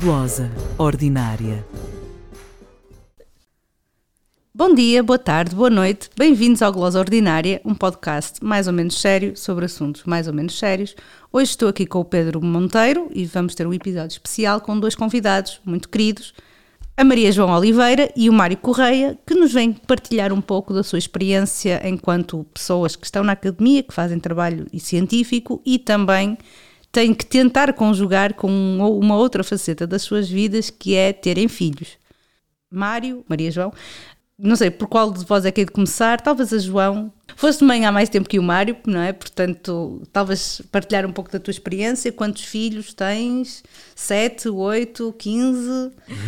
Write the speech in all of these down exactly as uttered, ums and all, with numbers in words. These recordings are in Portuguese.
Glosa Ordinária. Bom dia, boa tarde, boa noite, bem-vindos ao Glosa Ordinária, um podcast mais ou menos sério sobre assuntos mais ou menos sérios. Hoje estou aqui com o Pedro Monteiro e vamos ter um episódio especial com dois convidados muito queridos, a Maria João Oliveira e o Mário Correia, que nos vêm partilhar um pouco da sua experiência enquanto pessoas que estão na academia, que fazem trabalho científico e também têm que tentar conjugar com uma outra faceta das suas vidas, que é terem filhos. Mário, Maria João, não sei por qual de vós é que é de começar, talvez a João. Foste mãe há mais tempo que o Mário, não é? Portanto, talvez partilhar um pouco da tua experiência. Quantos filhos tens? Sete, oito, quinze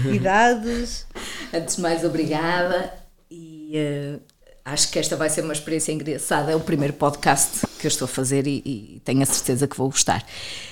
idades? Antes de mais, obrigada. E uh, acho que esta vai ser uma experiência engraçada. É o primeiro podcast que eu estou a fazer e, e tenho a certeza que vou gostar.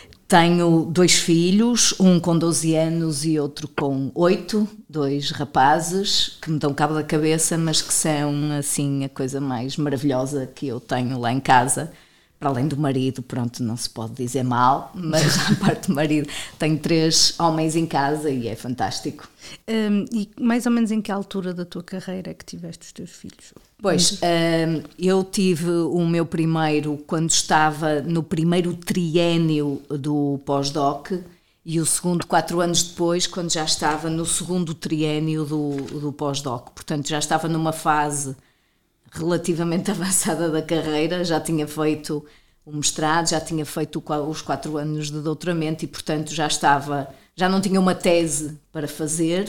Tenho dois filhos, um com doze anos e outro com oito, dois rapazes que me dão cabo da cabeça, mas que são assim a coisa mais maravilhosa que eu tenho lá em casa. Para além do marido, pronto, não se pode dizer mal, mas à parte do marido, tenho três homens em casa e é fantástico. Um, e mais ou menos em que altura da tua carreira é que tiveste os teus filhos? Pois, um, eu tive o meu primeiro quando estava no primeiro triénio do pós-doc e o segundo quatro anos depois, quando já estava no segundo triénio do, do pós-doc. Portanto, já estava numa fase relativamente avançada da carreira, já tinha feito o mestrado, já tinha feito os quatro anos de doutoramento e, portanto, já estava, já não tinha uma tese para fazer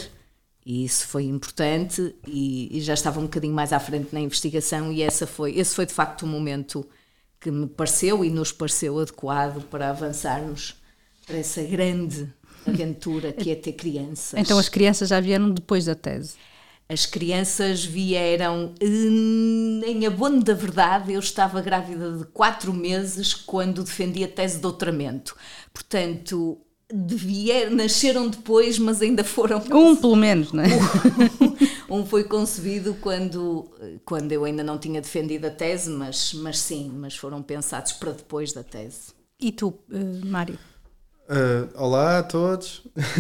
e isso foi importante e, e já estava um bocadinho mais à frente na investigação e essa foi, esse foi de facto o momento que me pareceu e nos pareceu adequado para avançarmos para essa grande aventura que é ter crianças. Então as crianças já vieram depois da tese? As crianças vieram, em abono da verdade, eu estava grávida de quatro meses quando defendi a tese de doutoramento. Portanto, vier, nasceram depois, mas ainda foram... Um, pelo menos, não é? Um, um foi concebido quando, quando eu ainda não tinha defendido a tese, mas, mas sim, mas foram pensados para depois da tese. E tu, uh, Mário? Uh, olá a todos.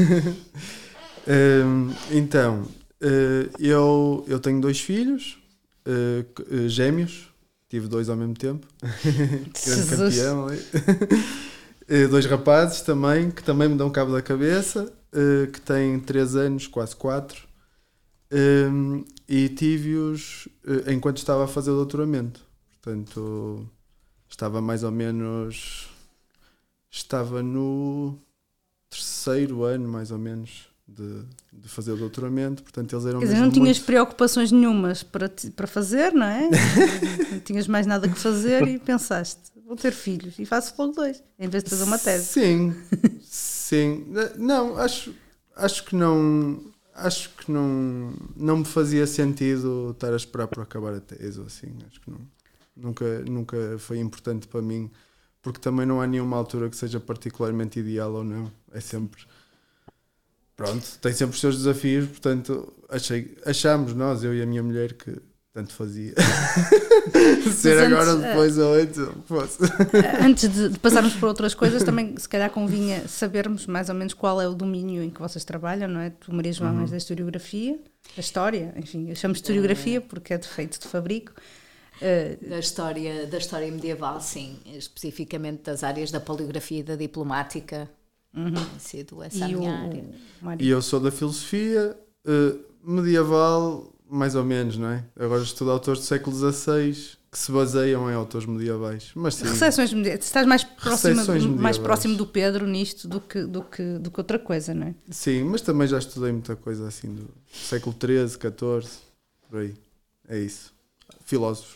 uh, então... Uh, eu, eu tenho dois filhos, uh, uh, gêmeos, tive dois ao mesmo tempo, grande campeão ali. uh, dois rapazes também, que também me dão cabo da cabeça, uh, que têm três anos, quase quatro, um, e tive-os uh, enquanto estava a fazer o doutoramento, portanto estava mais ou menos, estava no terceiro ano mais ou menos, De, de fazer o doutoramento, portanto eles eram Quer dizer, mesmo não tinhas muito... preocupações nenhumas para, te, para fazer, não é? Não tinhas mais nada que fazer e pensaste, vou ter filhos e faço logo dois, em vez de fazer uma tese. Sim, sim. Não, acho, acho que não acho que não, não me fazia sentido estar a esperar por acabar a tese ou assim, acho que não, nunca, nunca foi importante para mim, porque também não há nenhuma altura que seja particularmente ideal ou não, é sempre... Pronto, tem sempre os seus desafios, portanto, achei, achámos nós, eu e a minha mulher, que tanto fazia. Ser antes, agora depois a oito, fosse. Antes de, de passarmos por outras coisas, também se calhar convinha sabermos mais ou menos qual é o domínio em que vocês trabalham, não é? Tu, Maria João, és da historiografia, da história, enfim, eu chamo de historiografia porque é defeito de fabrico. Uh, da, história, da história medieval, sim, especificamente das áreas da paleografia e da diplomática. Uhum. Tem sido essa e a minha o, área. E eu sou da filosofia uh, medieval, mais ou menos, não é? Agora estudo autores do século dezasseis que se baseiam em autores medievais. Mas sim. Recepções medievais. Estás mais próximo, mais próximo do Pedro nisto do que, do, que, do que outra coisa, não é? Sim, mas também já estudei muita coisa assim do século treze, catorze, por aí. É isso. Filósofos.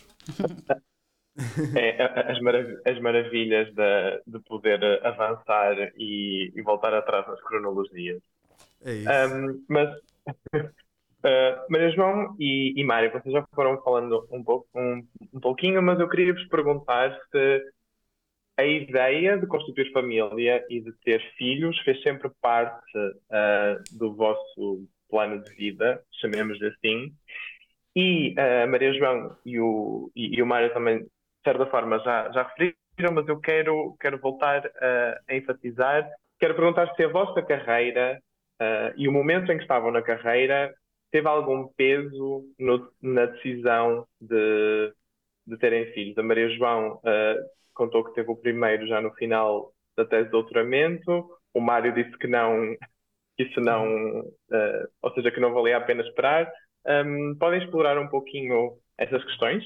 É, as, marav- as maravilhas de, de poder avançar e, e voltar atrás nas cronologias. É isso. Um, mas, uh, Maria João e, e Mário, vocês já foram falando um, pouco, um, um pouquinho, mas eu queria vos perguntar se a ideia de constituir família e de ter filhos fez sempre parte uh, do vosso plano de vida, chamemos-lhe assim, e uh, a Maria João e o, e, e o Mário também, de certa forma, já, já referiram, mas eu quero, quero voltar a, a enfatizar, quero perguntar se a vossa carreira uh, e o momento em que estavam na carreira teve algum peso no, na decisão de, de terem filhos. A Maria João uh, contou que teve o primeiro já no final da tese de doutoramento, o Mário disse que não, que isso não, uh, ou seja, que não valia a pena esperar. Um, podem explorar um pouquinho essas questões?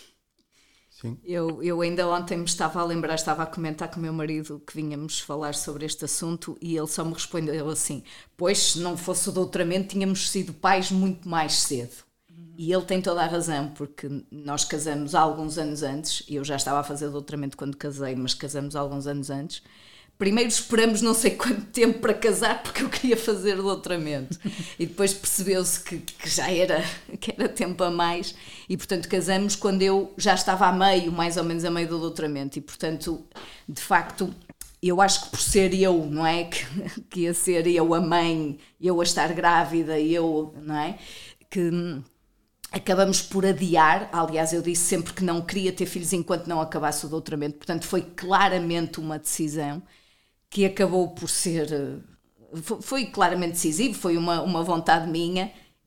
Sim. Eu, eu ainda ontem me estava a lembrar, estava a comentar com o meu marido que vínhamos falar sobre este assunto e ele só me respondeu assim: pois, se não fosse o doutoramento tínhamos sido pais muito mais cedo. Uhum. E ele tem toda a razão, porque nós casamos há alguns anos antes, eu já estava a fazer o doutoramento quando casei, mas casamos há alguns anos antes. Primeiro esperamos não sei quanto tempo para casar porque eu queria fazer o doutoramento e depois percebeu-se que, que já era, que era tempo a mais e portanto casamos quando eu já estava a meio, mais ou menos a meio do doutoramento e portanto, de facto, eu acho que por ser eu, não é, que, que ia ser eu a mãe, eu a estar grávida, eu, não é, que acabamos por adiar. Aliás, eu disse sempre que não queria ter filhos enquanto não acabasse o doutoramento, portanto foi claramente uma decisão que acabou por ser, foi claramente decisivo, foi uma, uma vontade minha,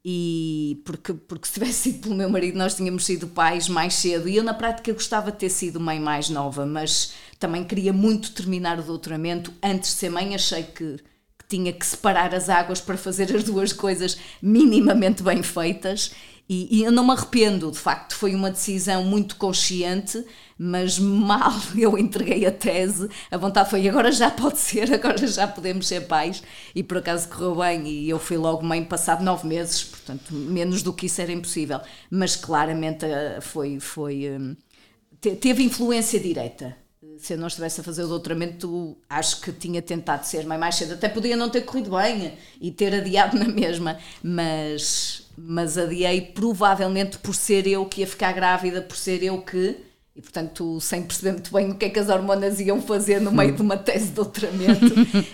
e porque, porque se tivesse sido pelo meu marido nós tínhamos sido pais mais cedo, e eu na prática gostava de ter sido mãe mais nova, mas também queria muito terminar o doutoramento antes de ser mãe. Achei que, que tinha que separar as águas para fazer as duas coisas minimamente bem feitas, e, e eu não me arrependo, de facto foi uma decisão muito consciente, mas mal eu entreguei a tese, a vontade foi: agora já pode ser, agora já podemos ser pais, e por acaso correu bem e eu fui logo mãe passado nove meses, portanto menos do que isso era impossível, mas claramente foi, foi, teve influência direta. Se eu não estivesse a fazer o doutoramento, acho que tinha tentado ser mãe mais cedo, até podia não ter corrido bem e ter adiado na mesma, mas, mas adiei provavelmente por ser eu que ia ficar grávida, por ser eu que... E, portanto, sem perceber muito bem o que é que as hormonas iam fazer no meio de uma tese de doutoramento.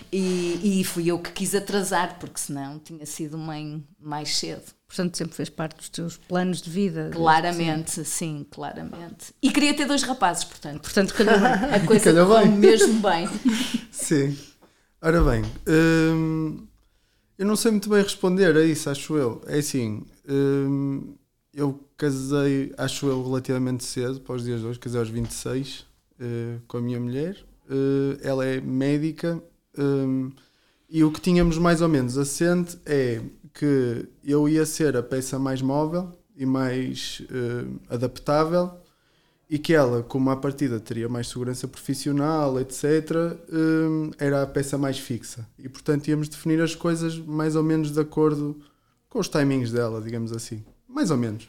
e, e fui eu que quis atrasar, porque senão tinha sido mãe mais cedo. Portanto, sempre fez parte dos teus planos de vida. Claramente, sim, sim claramente. E queria ter dois rapazes, portanto. Portanto, calhou bem. A coisa calhou correu bem. mesmo bem. Sim. Ora bem, hum, eu não sei muito bem responder a isso, acho eu. É assim... Hum, eu casei, acho eu, relativamente cedo, para os dias de hoje, casei aos vinte e seis, uh, com a minha mulher. Uh, ela é médica, um, e o que tínhamos mais ou menos assente é que eu ia ser a peça mais móvel e mais uh, adaptável, e que ela, como à partida teria mais segurança profissional, etcétera, um, era a peça mais fixa. E, portanto, íamos definir as coisas mais ou menos de acordo com os timings dela, digamos assim. Mais ou menos.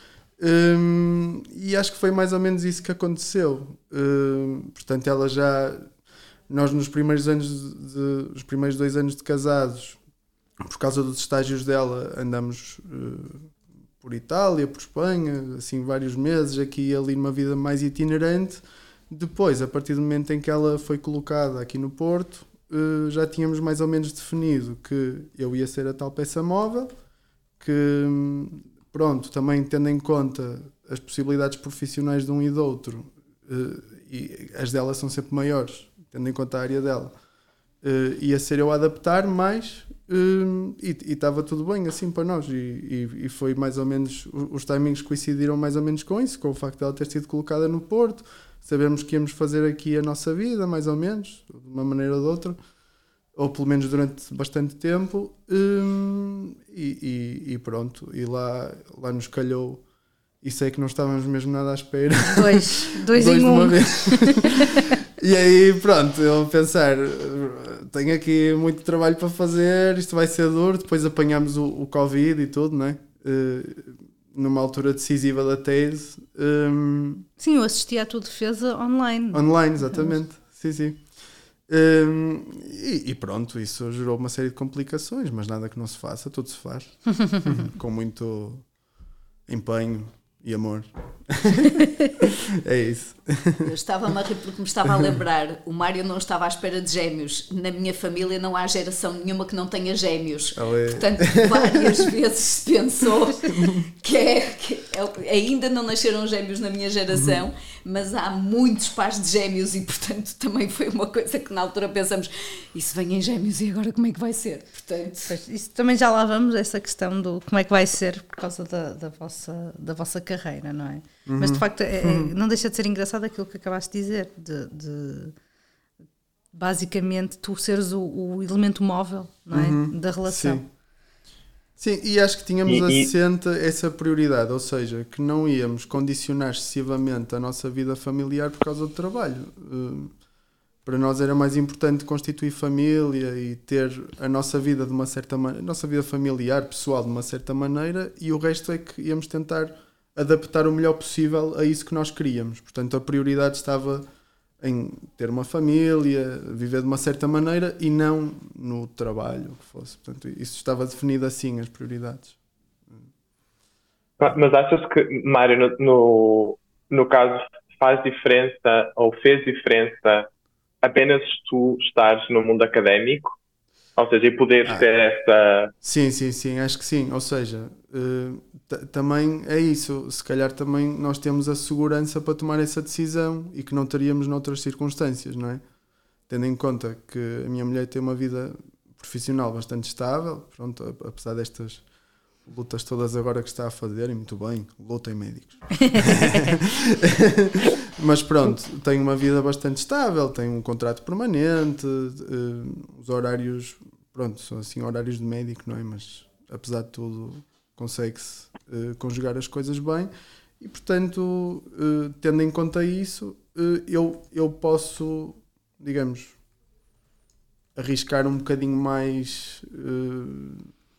Um, e acho que foi mais ou menos isso que aconteceu. Um, portanto, ela já... Nós, nos primeiros anos, de, de, os primeiros dois anos de casados, por causa dos estágios dela, andamos uh, por Itália, por Espanha, assim, vários meses, aqui e ali, numa vida mais itinerante. Depois, a partir do momento em que ela foi colocada aqui no Porto, uh, já tínhamos mais ou menos definido que eu ia ser a tal peça móvel, que... Pronto, também tendo em conta as possibilidades profissionais de um e do outro, uh, e as dela são sempre maiores, tendo em conta a área dela, uh, ia ser eu a adaptar mais, uh, e estava tudo bem assim para nós, e, e, e foi mais ou menos, os timings coincidiram mais ou menos com isso, com o facto de ela ter sido colocada no Porto, sabemos que íamos fazer aqui a nossa vida, mais ou menos, de uma maneira ou de outra, ou pelo menos durante bastante tempo, hum, e, e, e pronto, e lá, lá nos calhou, e sei que não estávamos mesmo nada à espera. Dois, dois, dois em de um. uma vez. E aí pronto, eu pensar, tenho aqui muito trabalho para fazer, isto vai ser duro, depois apanhámos o, o Covid e tudo, não é? Uh, numa altura decisiva da tese. Um, sim, eu assisti à tua defesa online. Online, exatamente, sim, sim. Um, e, e pronto, isso gerou uma série de complicações, mas nada que não se faça, tudo se faz com muito empenho e amor. É isso. Eu estava-me a rir porque me estava a lembrar, o Mário não estava à espera de gêmeos. Na minha família não há geração nenhuma que não tenha gêmeos. Oh, é. Portanto, várias vezes se pensou que é, que ainda não nasceram gêmeos na minha geração, mas há muitos pares de gêmeos e, portanto, também foi uma coisa que na altura pensamos, isso vem em gêmeos e agora como é que vai ser? Portanto... Pois, isso também já lá vamos, essa questão do como é que vai ser por causa da, da, vossa, da vossa carreira, não é? Uhum. Mas, de facto, é, é, não deixa de ser engraçado aquilo que acabaste de dizer, de... de basicamente tu seres o, o elemento móvel, não é? Uhum. Da relação. Sim. Sim, e acho que tínhamos e, assente e... essa prioridade, ou seja, que não íamos condicionar excessivamente a nossa vida familiar por causa do trabalho. Uh, para nós era mais importante constituir família e ter a nossa vida de uma certa maneira, a nossa vida familiar, pessoal, de uma certa maneira, e o resto é que íamos tentar adaptar o melhor possível a isso que nós queríamos. Portanto, a prioridade estava em ter uma família, viver de uma certa maneira e não no trabalho que fosse. Portanto, isso estava definido assim, as prioridades. Mas achas que, Mário, no, no, no caso, faz diferença ou fez diferença apenas tu estares no mundo académico? Ou seja, e poderes ah, ter essa... Sim, sim, sim, acho que sim. Ou seja, uh, t- também é isso. Se calhar também nós temos a segurança para tomar essa decisão e que não teríamos noutras circunstâncias, não é? Tendo em conta que a minha mulher tem uma vida profissional bastante estável, pronto, apesar destas lutas todas agora que está a fazer, e muito bem, lutem médicos. Mas pronto, tem uma vida bastante estável, tem um contrato permanente, uh, os horários, pronto, são assim horários de médico, não é? Mas apesar de tudo consegue-se uh, conjugar as coisas bem e portanto, uh, tendo em conta isso, uh, eu, eu posso, digamos, arriscar um bocadinho mais... Uh,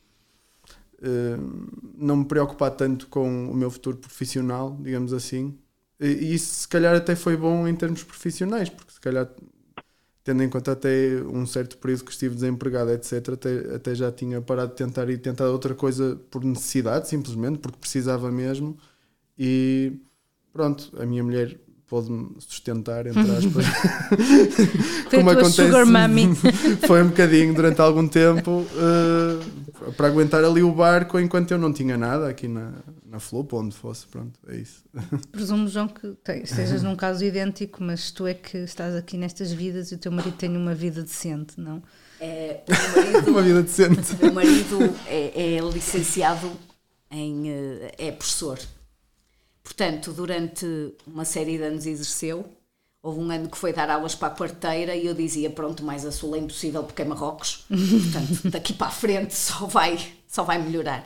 Uh, não me preocupar tanto com o meu futuro profissional, digamos assim, e isso se calhar até foi bom em termos profissionais, porque se calhar tendo em conta até um certo período que estive desempregado, etc, até, até já tinha parado de tentar e tentar outra coisa por necessidade, simplesmente porque precisava mesmo, e pronto, a minha mulher pôde-me sustentar, entre aspas. Como acontece, sugar mommy. Foi um bocadinho durante algum tempo uh, para aguentar ali o barco enquanto eu não tinha nada aqui na, na Flopa, onde fosse, pronto, é isso. Presumo, João, que te, estejas num caso idêntico, mas tu é que estás aqui nestas vidas e o teu marido tem uma vida decente, não? É, o meu marido, uma vida decente. O meu marido é, é licenciado em... é professor. Portanto, durante uma série de anos exerceu. Houve um ano que foi dar aulas para a quarteira e eu dizia, pronto, mais a sul é impossível porque é Marrocos. Portanto, daqui para a frente só vai, só vai melhorar.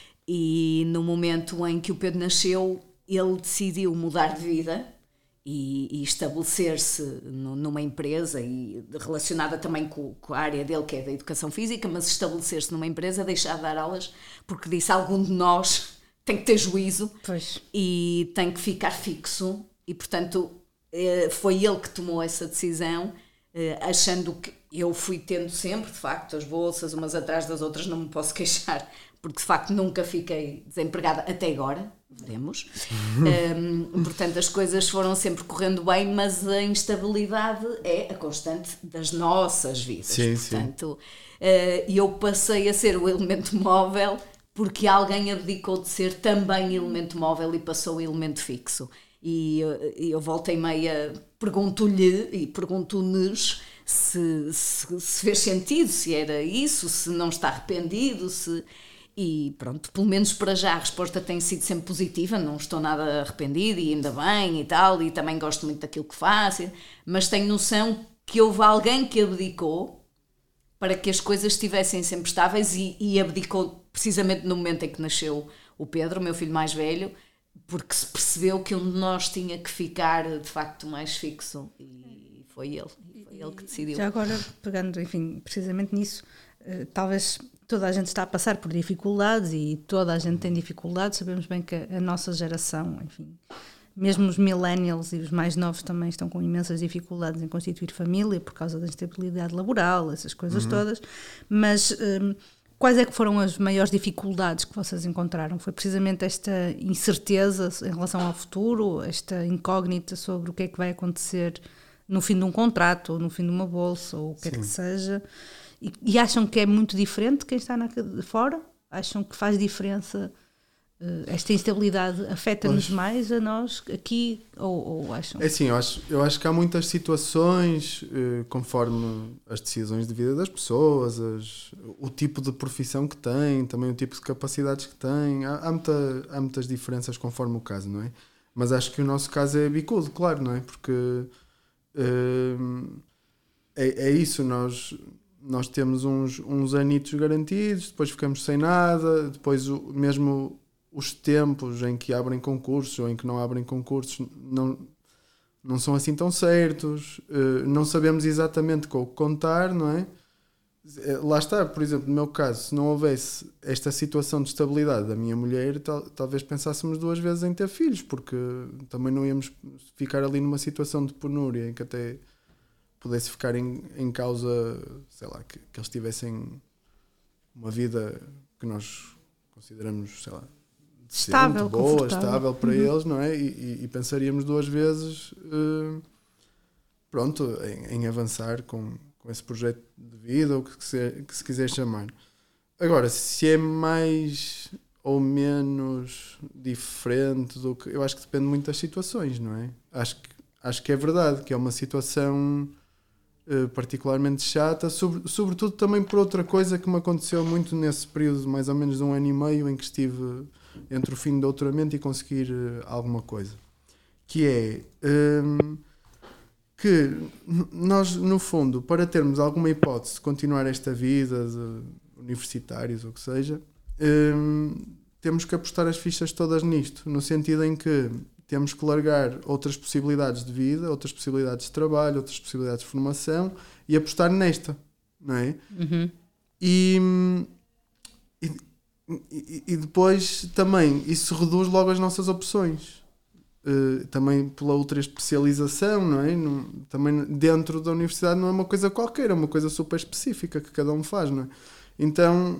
E no momento em que o Pedro nasceu, ele decidiu mudar de vida e, e estabelecer-se no, numa empresa e relacionada também com, com a área dele, que é da educação física, mas estabelecer-se numa empresa, deixar de dar aulas, porque disse, algum de nós tem que ter juízo. Pois. E tem que ficar fixo e, portanto, foi ele que tomou essa decisão, achando que eu fui tendo sempre, de facto, as bolsas umas atrás das outras, não me posso queixar, porque de facto nunca fiquei desempregada até agora, veremos. um, portanto, as coisas foram sempre correndo bem, mas a instabilidade é a constante das nossas vidas. Sim, portanto, sim. Eu passei a ser o elemento móvel porque alguém abdicou de ser também elemento móvel e passou o elemento fixo. E eu, eu volta e meia pergunto-lhe e pergunto-nos se, se, se fez sentido, se era isso, se não está arrependido, se... E pronto, pelo menos para já a resposta tem sido sempre positiva, não estou nada arrependido e ainda bem e tal, e também gosto muito daquilo que faço, mas tenho noção que houve alguém que abdicou para que as coisas estivessem sempre estáveis e, e abdicou precisamente no momento em que nasceu o Pedro, o meu filho mais velho, porque se percebeu que um de nós tinha que ficar de facto mais fixo e foi ele, foi ele que decidiu. Já agora, pegando, enfim, precisamente nisso, uh, talvez toda a gente está a passar por dificuldades e toda a gente tem dificuldades, sabemos bem que a, a nossa geração, enfim, mesmo os millennials e os mais novos também estão com imensas dificuldades em constituir família por causa da instabilidade laboral, essas coisas uhum. todas, mas... Um, quais é que foram as maiores dificuldades que vocês encontraram? Foi precisamente esta incerteza em relação ao futuro, esta incógnita sobre o que é que vai acontecer no fim de um contrato, ou no fim de uma bolsa, ou o que Sim. quer que seja, e, e acham que é muito diferente quem está na, de fora? Acham que faz diferença esta instabilidade afeta-nos mais a nós aqui, ou, ou acham? É assim, eu acho, eu acho que há muitas situações, eh, conforme as decisões de vida das pessoas, as, o tipo de profissão que têm, também o tipo de capacidades que têm, há, há, muita, há muitas diferenças conforme o caso, não é? Mas acho que o nosso caso é bicudo, claro, não é? Porque eh, é, é isso, nós... Nós temos uns, uns anitos garantidos, depois ficamos sem nada, depois o, mesmo os tempos em que abrem concursos ou em que não abrem concursos não, não são assim tão certos, uh, não sabemos exatamente com o que contar, não é? Lá está, por exemplo, no meu caso, se não houvesse esta situação de estabilidade da minha mulher, tal, talvez pensássemos duas vezes em ter filhos, porque também não íamos ficar ali numa situação de penúria em que até pudesse ficar em, em causa, sei lá, que, que eles tivessem uma vida que nós consideramos, sei lá, decente, estável, boa, estável para uhum. eles, não é? E, e, e pensaríamos duas vezes, uh, pronto, em, em avançar com, com esse projeto de vida, ou que se, que se quiser chamar. Agora, se é mais ou menos diferente do que... Eu acho que depende muito das situações, não é? Acho que, acho que é verdade, que é uma situação... Uh, particularmente chata, sobre, sobretudo também por outra coisa que me aconteceu muito nesse período de mais ou menos de um ano e meio em que estive entre o fim do doutoramento e conseguir uh, alguma coisa, que é um, que nós, no fundo, para termos alguma hipótese de continuar esta vida de universitários ou o que seja, um, temos que apostar as fichas todas nisto, no sentido em que temos que largar outras possibilidades de vida, outras possibilidades de trabalho, outras possibilidades de formação e apostar nesta, não é? Uhum. E, e, e depois também isso reduz logo as nossas opções. Uh, também pela outra especialização, não é? Não, também dentro da universidade não é uma coisa qualquer, é uma coisa super específica que cada um faz, não é? Então...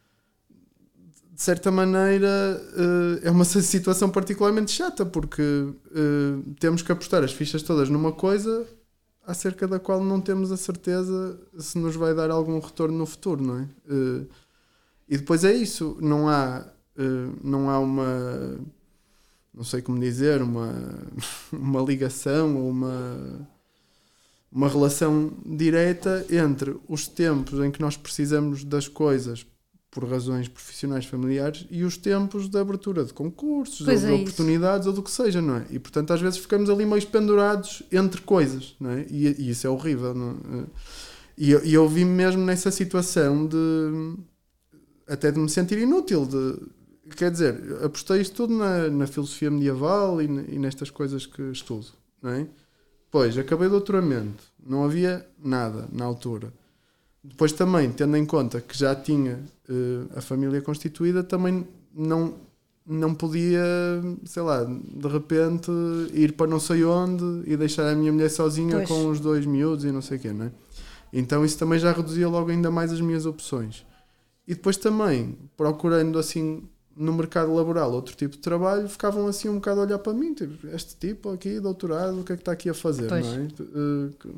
de certa maneira uh, é uma situação particularmente chata, porque uh, temos que apostar as fichas todas numa coisa acerca da qual não temos a certeza se nos vai dar algum retorno no futuro, não é? Uh, e depois é isso, não há, uh, não há uma, não sei como dizer, uma, uma ligação ou uma, uma relação direta entre os tempos em que nós precisamos das coisas por razões profissionais familiares e os tempos de abertura de concursos pois ou é de oportunidades isso. Ou do que seja, não é? E portanto às vezes ficamos ali meio pendurados entre coisas, não é? E, e isso é horrível, não é? E eu, e eu vi-me mesmo nessa situação de até de me sentir inútil, de, quer dizer, apostei isto tudo na, na filosofia medieval e, e nestas coisas que estudo, não é? Pois, acabei o doutoramento, não havia nada na altura. Depois também, tendo em conta que já tinha uh, a família constituída, também não, não podia, sei lá, de repente ir para não sei onde e deixar a minha mulher sozinha pois. Com os dois miúdos e não sei o quê, não é? Então isso também já reduzia logo ainda mais as minhas opções. E depois também, procurando assim no mercado laboral outro tipo de trabalho, ficavam assim um bocado a olhar para mim, tipo, este tipo aqui, doutorado, o que é que está aqui a fazer, pois. Não é? Uh,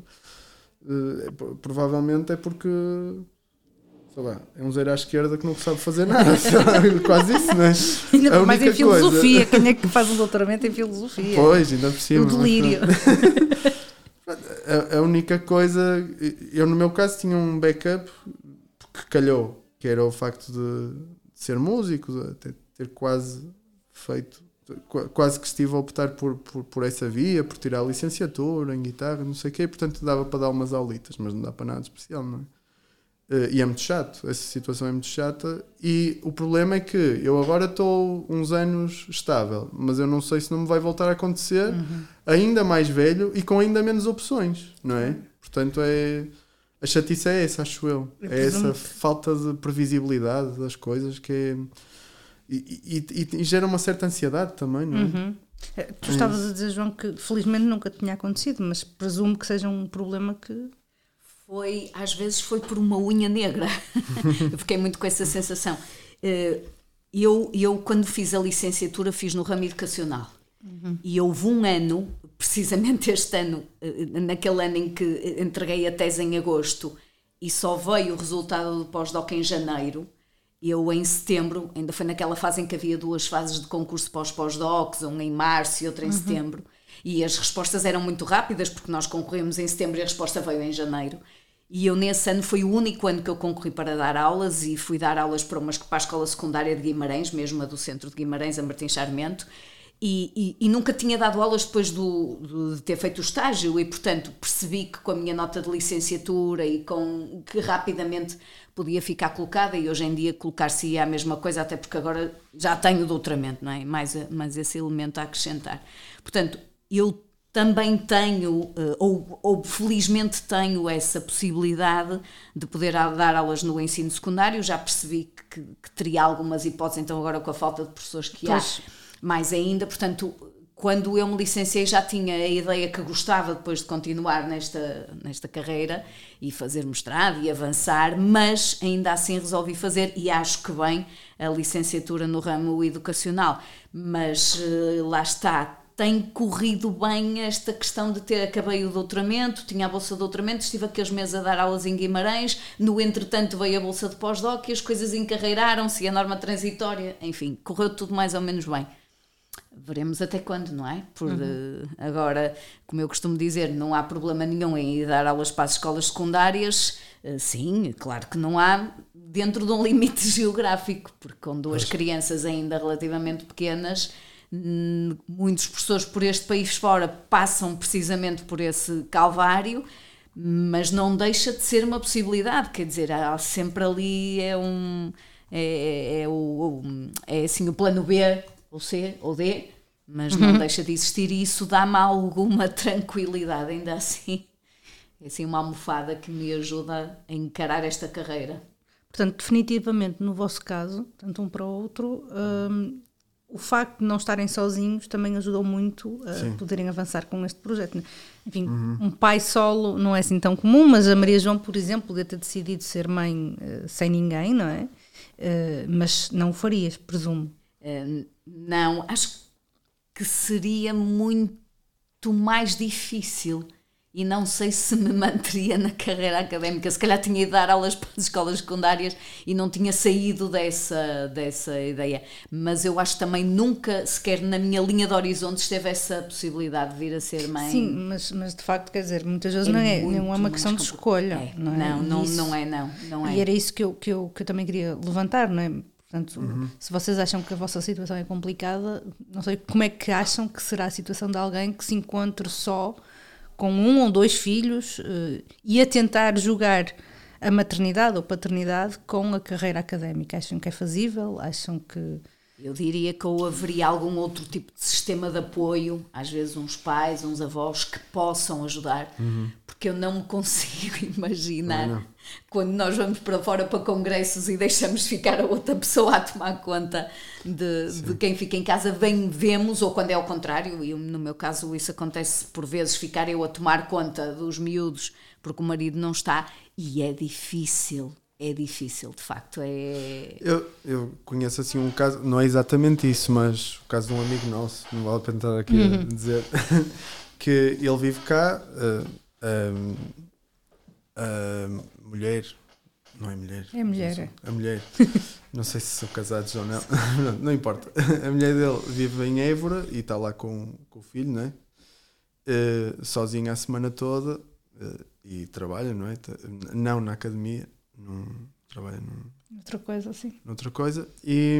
Uh, provavelmente é porque sei lá, é um zero à esquerda que não sabe fazer nada, sabe? Quase isso, não é? Ainda mais em filosofia, coisa... quem é que faz um doutoramento em filosofia? Pois, ainda por cima. O delírio. a, a única coisa, eu no meu caso tinha um backup que calhou, que era o facto de, de ser músico, de ter, ter quase feito quase que estive a optar por, por, por essa via, por tirar a licenciatura em guitarra, não sei o quê, portanto dava para dar umas aulitas, mas não dá para nada de especial, não é? E é muito chato, essa situação é muito chata, e o problema é que eu agora estou uns anos estável, mas eu não sei se não me vai voltar a acontecer uhum. ainda mais velho e com ainda menos opções, não é? Portanto é... a chatice é essa, acho eu, eu é essa que... falta de previsibilidade das coisas que é... E, e, e gera uma certa ansiedade também, não é? Uhum. Tu estavas é. a dizer, João, que felizmente nunca tinha acontecido, mas presumo que seja um problema que... Foi, às vezes foi por uma unha negra. Eu fiquei muito com essa sensação. Eu, eu quando fiz a licenciatura, fiz no ramo educacional. Uhum. E houve um ano, precisamente este ano, naquele ano em que entreguei a tese em agosto, e só veio o resultado do pós-doc em janeiro. eu em setembro, ainda foi naquela fase em que havia duas fases de concurso para os pós-docs, uma em março e outra em uhum. setembro, e as respostas eram muito rápidas, porque nós concorremos em setembro e a resposta veio em janeiro. E eu nesse ano foi o único ano que eu concorri para dar aulas, e fui dar aulas para, uma, para a escola secundária de Guimarães, mesmo a do centro de Guimarães, a Martim Sarmento, e, e, e nunca tinha dado aulas depois do, do, de ter feito o estágio, e portanto percebi que com a minha nota de licenciatura e com que rapidamente podia ficar colocada, e hoje em dia colocar-se a mesma coisa, até porque agora já tenho doutoramento, não é? Mais, mais esse elemento a acrescentar. Portanto, eu também tenho, ou, ou felizmente tenho essa possibilidade de poder dar aulas no ensino secundário. Já percebi que, que teria algumas hipóteses, então agora com a falta de professores que pois. há, mais ainda. Portanto, quando eu me licenciei já tinha a ideia que gostava depois de continuar nesta, nesta carreira e fazer mestrado e avançar, mas ainda assim resolvi fazer, e acho que bem, a licenciatura no ramo educacional. Mas lá está, tem corrido bem esta questão de ter, acabei o doutoramento, tinha a bolsa de doutoramento, estive aqueles meses a dar aulas em Guimarães, no entretanto veio a bolsa de pós-doc e as coisas encarreiraram-se, e a norma transitória, enfim, correu tudo mais ou menos bem. Veremos até quando, não é? Por uhum. uh, agora, como eu costumo dizer, não há problema nenhum em ir dar aulas para as escolas secundárias. Uh, sim, claro que não há, dentro de um limite geográfico, porque com duas pois. crianças ainda relativamente pequenas, muitos professores por este país fora passam precisamente por esse calvário, mas não deixa de ser uma possibilidade, quer dizer, há sempre ali é um é, é, o, é assim o plano B, ou C, ou D, mas não uhum. deixa de existir, e isso dá-me alguma tranquilidade, ainda assim é assim uma almofada que me ajuda a encarar esta carreira. Portanto, definitivamente no vosso caso, tanto um para o outro, hum, o facto de não estarem sozinhos também ajudou muito a Sim. poderem avançar com este projeto. Enfim, uhum. um pai solo não é assim tão comum, mas a Maria João, por exemplo, podia ter decidido ser mãe uh, sem ninguém, não é? Uh, mas não o farias, presumo. Uh, não, acho que seria muito mais difícil, e não sei se me manteria na carreira académica. Se calhar tinha ido dar aulas para as escolas secundárias e não tinha saído dessa, dessa ideia. Mas eu acho que também nunca, sequer na minha linha de horizonte, esteve essa possibilidade de vir a ser mãe. Sim, mas, mas de facto, quer dizer, muitas vezes é não, é, não é uma questão de escolha. É. Não, é? não, não, não é, não, não é. E era isso que eu, que eu, que eu também queria levantar, não é? Portanto, uhum. se vocês acham que a vossa situação é complicada, não sei como é que acham que será a situação de alguém que se encontre só com um ou dois filhos uh, e a tentar jogar a maternidade ou paternidade com a carreira académica. Acham que é fazível? Acham que... Eu diria que ou haveria algum outro tipo de sistema de apoio, às vezes uns pais, uns avós, que possam ajudar, uhum. porque eu não me consigo imaginar não, não. quando nós vamos para fora para congressos e deixamos ficar a outra pessoa a tomar conta de, de quem fica em casa, bem vemos, ou quando é ao contrário, e no meu caso isso acontece por vezes, ficar eu a tomar conta dos miúdos porque o marido não está, e é difícil. É difícil, de facto. É... Eu, eu conheço assim um caso, não é exatamente isso, mas o caso de um amigo nosso, não vale a pena estar aqui uhum. a dizer, que ele vive cá, a, a, a mulher, não é mulher? É mulher. A mulher, não sei se são casados ou não, não, não importa. A mulher dele vive em Évora e está lá com, com o filho, não é? Uh, sozinha a semana toda uh, e trabalha, não é? Não na academia. Num, trabalha num, outra coisa assim outra coisa e,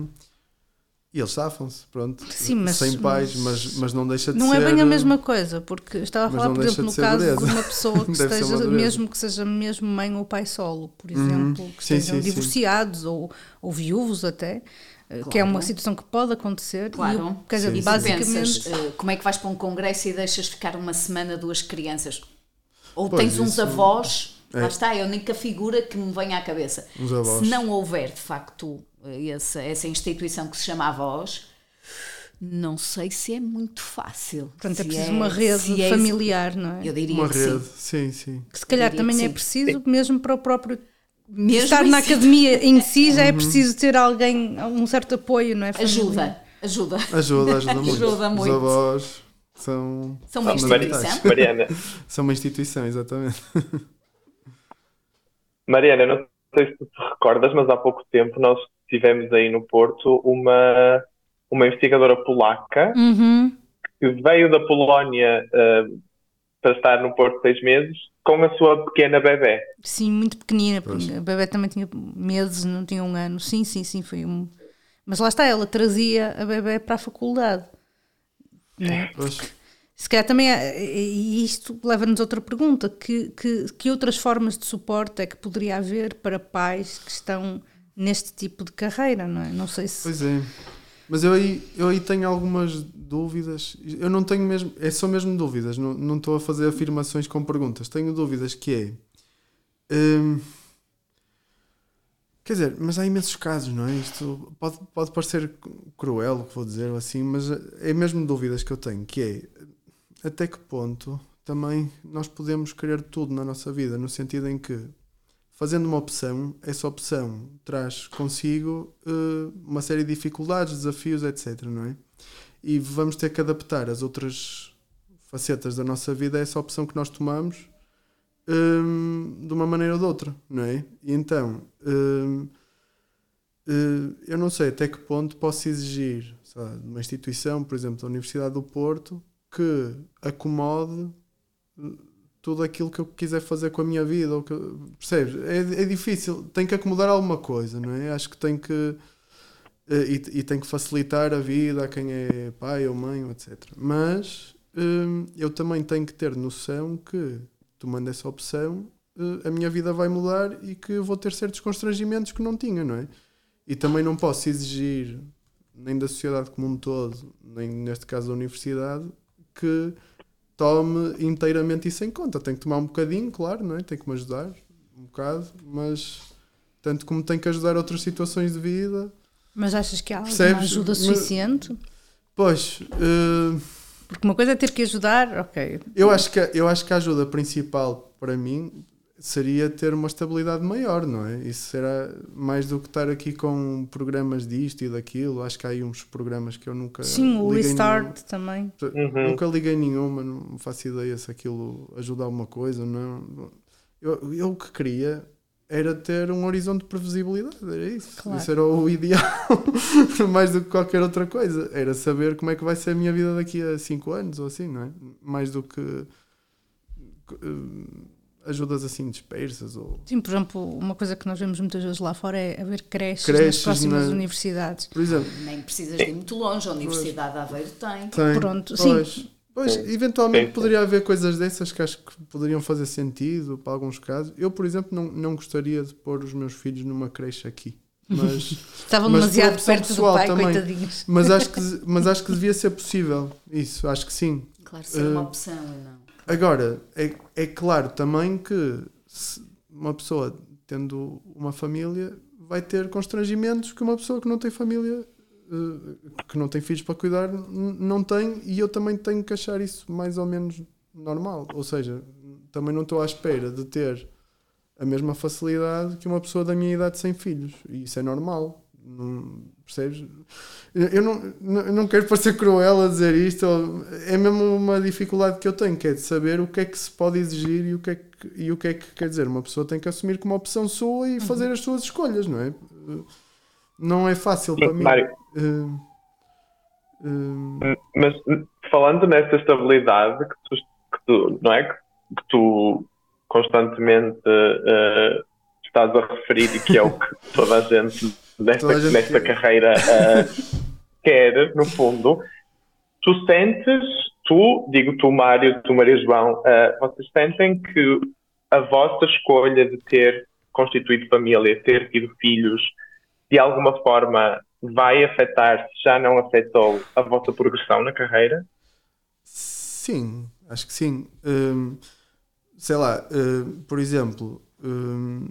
e eles safam-se, pronto. Sim, mas, sem pais, mas, mas, mas não deixa de não ser. Não é bem a mesma coisa, porque estava a falar, por exemplo, no caso dureza. de uma pessoa que esteja, mesmo que seja mesmo mãe ou pai solo, por exemplo, uhum. que sim, estejam sim, divorciados sim. Ou, ou viúvos até. Claro. Que é uma situação que pode acontecer. Claro. E eu, quer dizer, basicamente... pensas, uh, como é que vais para um congresso e deixas ficar uma semana duas crianças? Ou pois, tens uns isso... avós... É. Lá está, é a única figura que me vem à cabeça. Se não houver, de facto, essa, essa instituição que se chama avós, não sei se é muito fácil. Portanto, é preciso é, uma rede é familiar, isso, não é? Eu diria uma que rede, sim. sim, sim. Que se calhar também é preciso, mesmo para o próprio... Mesmo estar na academia em si, já é preciso ter alguém, um certo apoio, não é? Ajuda, ajuda. Ajuda, ajuda muito. Ajuda muito. Os avós são... São uma instituição. Mariana. São uma instituição, exatamente. Mariana, não sei se tu te recordas, mas há pouco tempo nós tivemos aí no Porto uma, uma investigadora polaca Uhum. que veio da Polónia uh, para estar no Porto seis meses com a sua pequena bebé. Sim, muito pequenina. Pois. A bebé também tinha meses, não tinha um ano. Sim, sim, sim, foi um... Mas lá está, ela trazia a bebé para a faculdade. Não é? Pois. Se calhar também, é, e isto leva-nos a outra pergunta, que, que, que outras formas de suporte é que poderia haver para pais que estão neste tipo de carreira, não é? Não sei se... Pois é. Mas eu aí, eu aí tenho algumas dúvidas. Eu não tenho mesmo... É só mesmo dúvidas. Não, não estou a fazer afirmações com perguntas. Tenho dúvidas que é... Hum, quer dizer, mas há imensos casos, não é? Isto pode, pode parecer cruel o que vou dizer assim, mas é mesmo dúvidas que eu tenho, que é... Até que ponto também nós podemos querer tudo na nossa vida, no sentido em que, fazendo uma opção, essa opção traz consigo uh, uma série de dificuldades, desafios, etcétera, não é? E vamos ter que adaptar as outras facetas da nossa vida a essa opção que nós tomamos um, de uma maneira ou de outra, não é? E então, um, uh, eu não sei até que ponto posso exigir, sabe, de uma instituição, por exemplo, da Universidade do Porto, que acomode tudo aquilo que eu quiser fazer com a minha vida, ou que, percebes? É, é difícil, tem que acomodar alguma coisa, não é? Acho que tem que e, e tem que facilitar a vida a quem é pai ou mãe, etcétera. Mas hum, eu também tenho que ter noção que, tomando essa opção, a minha vida vai mudar e que eu vou ter certos constrangimentos que não tinha, não é? E também não posso exigir, nem da sociedade como um todo, nem neste caso da universidade, que tome inteiramente isso em conta. Tem que tomar um bocadinho, claro, não é? Tem que me ajudar um bocado, mas tanto como tem que ajudar outras situações de vida. Mas achas que há alguma Percebes? ajuda suficiente? Mas, pois, uh, porque uma coisa é ter que ajudar, ok. Eu acho que, eu acho que a ajuda principal para mim seria ter uma estabilidade maior, não é? Isso será mais do que estar aqui com programas disto e daquilo. Acho que há aí uns programas que eu nunca Sim, o liguei Restart nenhum. também. Uhum. Nunca liguei nenhuma, não faço ideia se aquilo ajuda alguma coisa, não. Eu, eu o que queria era ter um horizonte de previsibilidade, era isso. Claro. Isso era o ideal, mais do que qualquer outra coisa. Era saber como é que vai ser a minha vida daqui a cinco anos ou assim, não é? Mais do que uh, ajudas assim dispersas. Ou... Sim, por exemplo, uma coisa que nós vemos muitas vezes lá fora é haver creches, creches nas próximas na... universidades. Por exemplo, nem precisas de ir muito longe, a Universidade de Aveiro tem. tem. Pronto, pois, sim. Pois, Sim. eventualmente Sim. poderia haver coisas dessas que acho que poderiam fazer sentido para alguns casos. Eu, por exemplo, não, não gostaria de pôr os meus filhos numa creche aqui. Mas, Estavam mas demasiado por opção perto pessoal do pai, também. coitadinhos. Mas acho, que, mas acho que devia ser possível. Isso, acho que sim. Claro, ser uma Uh, opção e não. Agora, é, é claro também que se uma pessoa tendo uma família vai ter constrangimentos que uma pessoa que não tem família, uh, que não tem filhos para cuidar, n- não tem, e eu também tenho que achar isso mais ou menos normal. Ou seja, também não estou à espera de ter a mesma facilidade que uma pessoa da minha idade sem filhos, e isso é normal. Não, percebes? Eu não, não, eu não quero parecer cruel a dizer isto, é mesmo uma dificuldade que eu tenho, que é de saber o que é que se pode exigir e o que é que, e o que, é que quer dizer. Uma pessoa tem que assumir como opção sua e fazer as suas escolhas, não é? Não é fácil Sim, para mim. Mário. Uh, uh, Mas falando nessa estabilidade que tu, que tu não é? Que, que tu constantemente uh, estás a referir e que é o que toda a gente nesta, Toda a gente nesta quer. carreira uh, quer, no fundo, tu sentes, tu, digo tu Mário, tu Maria João, uh, vocês sentem que a vossa escolha de ter constituído família, ter tido filhos, de alguma forma vai afetar, se já não afetou, a vossa progressão na carreira? Sim, acho que sim. Um, sei lá, uh, por exemplo, um,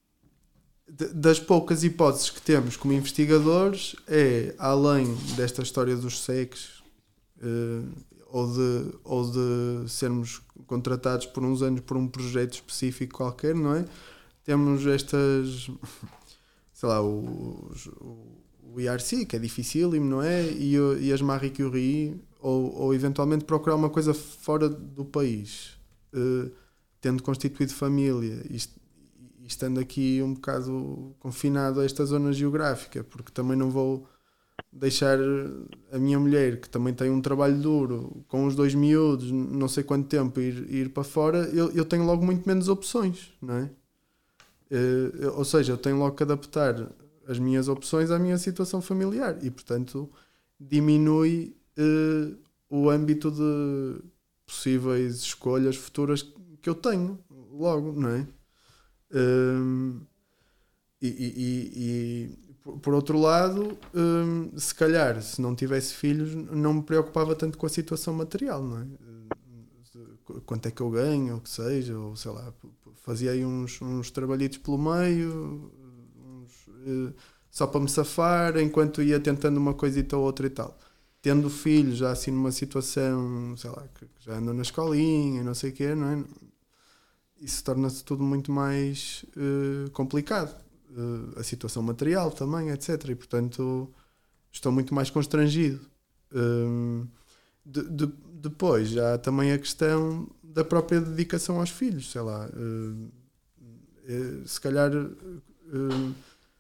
de- das poucas hipóteses que temos como investigadores é, além desta história dos S E Cs, uh, ou, de, ou de sermos contratados por uns anos por um projeto específico qualquer, não é? Temos estas, sei lá, os, o, o I R C, que é dificílimo, não é? E, o- e as Marie Curie, ou, ou eventualmente procurar uma coisa fora do país, eh, tendo constituído família e, est- e estando aqui um bocado confinado a esta zona geográfica, porque também não vou deixar a minha mulher, que também tem um trabalho duro, com os dois miúdos, não sei quanto tempo, ir, ir para fora, eu, eu tenho logo muito menos opções, não é? Uh, ou seja, eu tenho logo que adaptar as minhas opções à minha situação familiar e, portanto, diminui uh, o âmbito de possíveis escolhas futuras que eu tenho logo, não é? Uh, e, e, e por outro lado, hum, se calhar, se não tivesse filhos, não me preocupava tanto com a situação material, não é? Quanto é que eu ganho, ou que seja, ou sei lá, fazia aí uns, uns trabalhitos pelo meio, uns, uh, só para me safar, enquanto ia tentando uma coisita ou outra e tal. Tendo filhos já assim numa situação, sei lá, que já andam na escolinha, não sei o quê, não é? Isso torna-se tudo muito mais uh, complicado. Uh, a situação material também, etcétera. E, portanto, estou muito mais constrangido. Um, de, de, depois, já há também a questão da própria dedicação aos filhos, sei lá. Uh, uh, se calhar... Uh,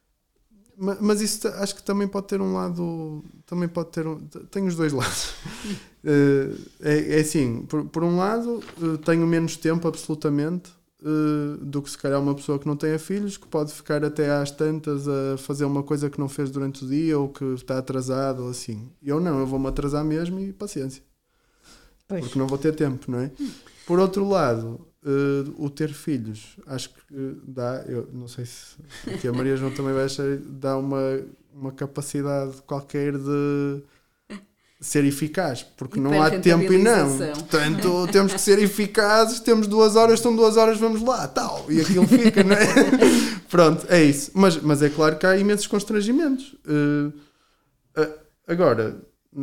mas isso acho que também pode ter um lado... Também pode ter... Um, tem os dois lados. uh, é, é assim, por, por um lado, uh, tenho menos tempo, absolutamente, Uh, do que se calhar uma pessoa que não tenha filhos, que pode ficar até às tantas a fazer uma coisa que não fez durante o dia ou que está atrasado ou assim. Eu não, eu vou-me atrasar mesmo e paciência. Pois. Porque não vou ter tempo, não é? Por outro lado, uh, o ter filhos, acho que uh, dá, eu não sei se que a Maria João também vai achar, dá uma, uma capacidade qualquer de ser eficaz, porque não há tempo e não. Portanto, temos que ser eficazes, temos duas horas, estão duas horas, vamos lá, tal, e aquilo fica, não é? Pronto, é isso. Mas, mas é claro que há imensos constrangimentos. Uh, uh, agora,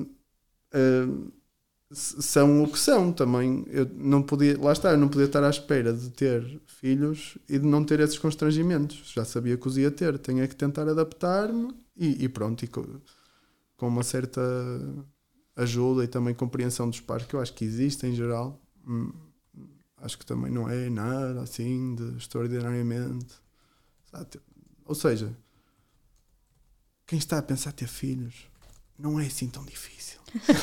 uh, são o que são também. Eu não podia, lá está, eu não podia estar à espera de ter filhos e de não ter esses constrangimentos. Já sabia que os ia ter, tenho é que tentar adaptar-me e, e pronto, e com, com uma certa ajuda e também compreensão dos pais, que eu acho que existe em geral. Hum, acho que também não é nada assim de extraordinariamente. Ou seja, quem está a pensar ter filhos não é assim tão difícil.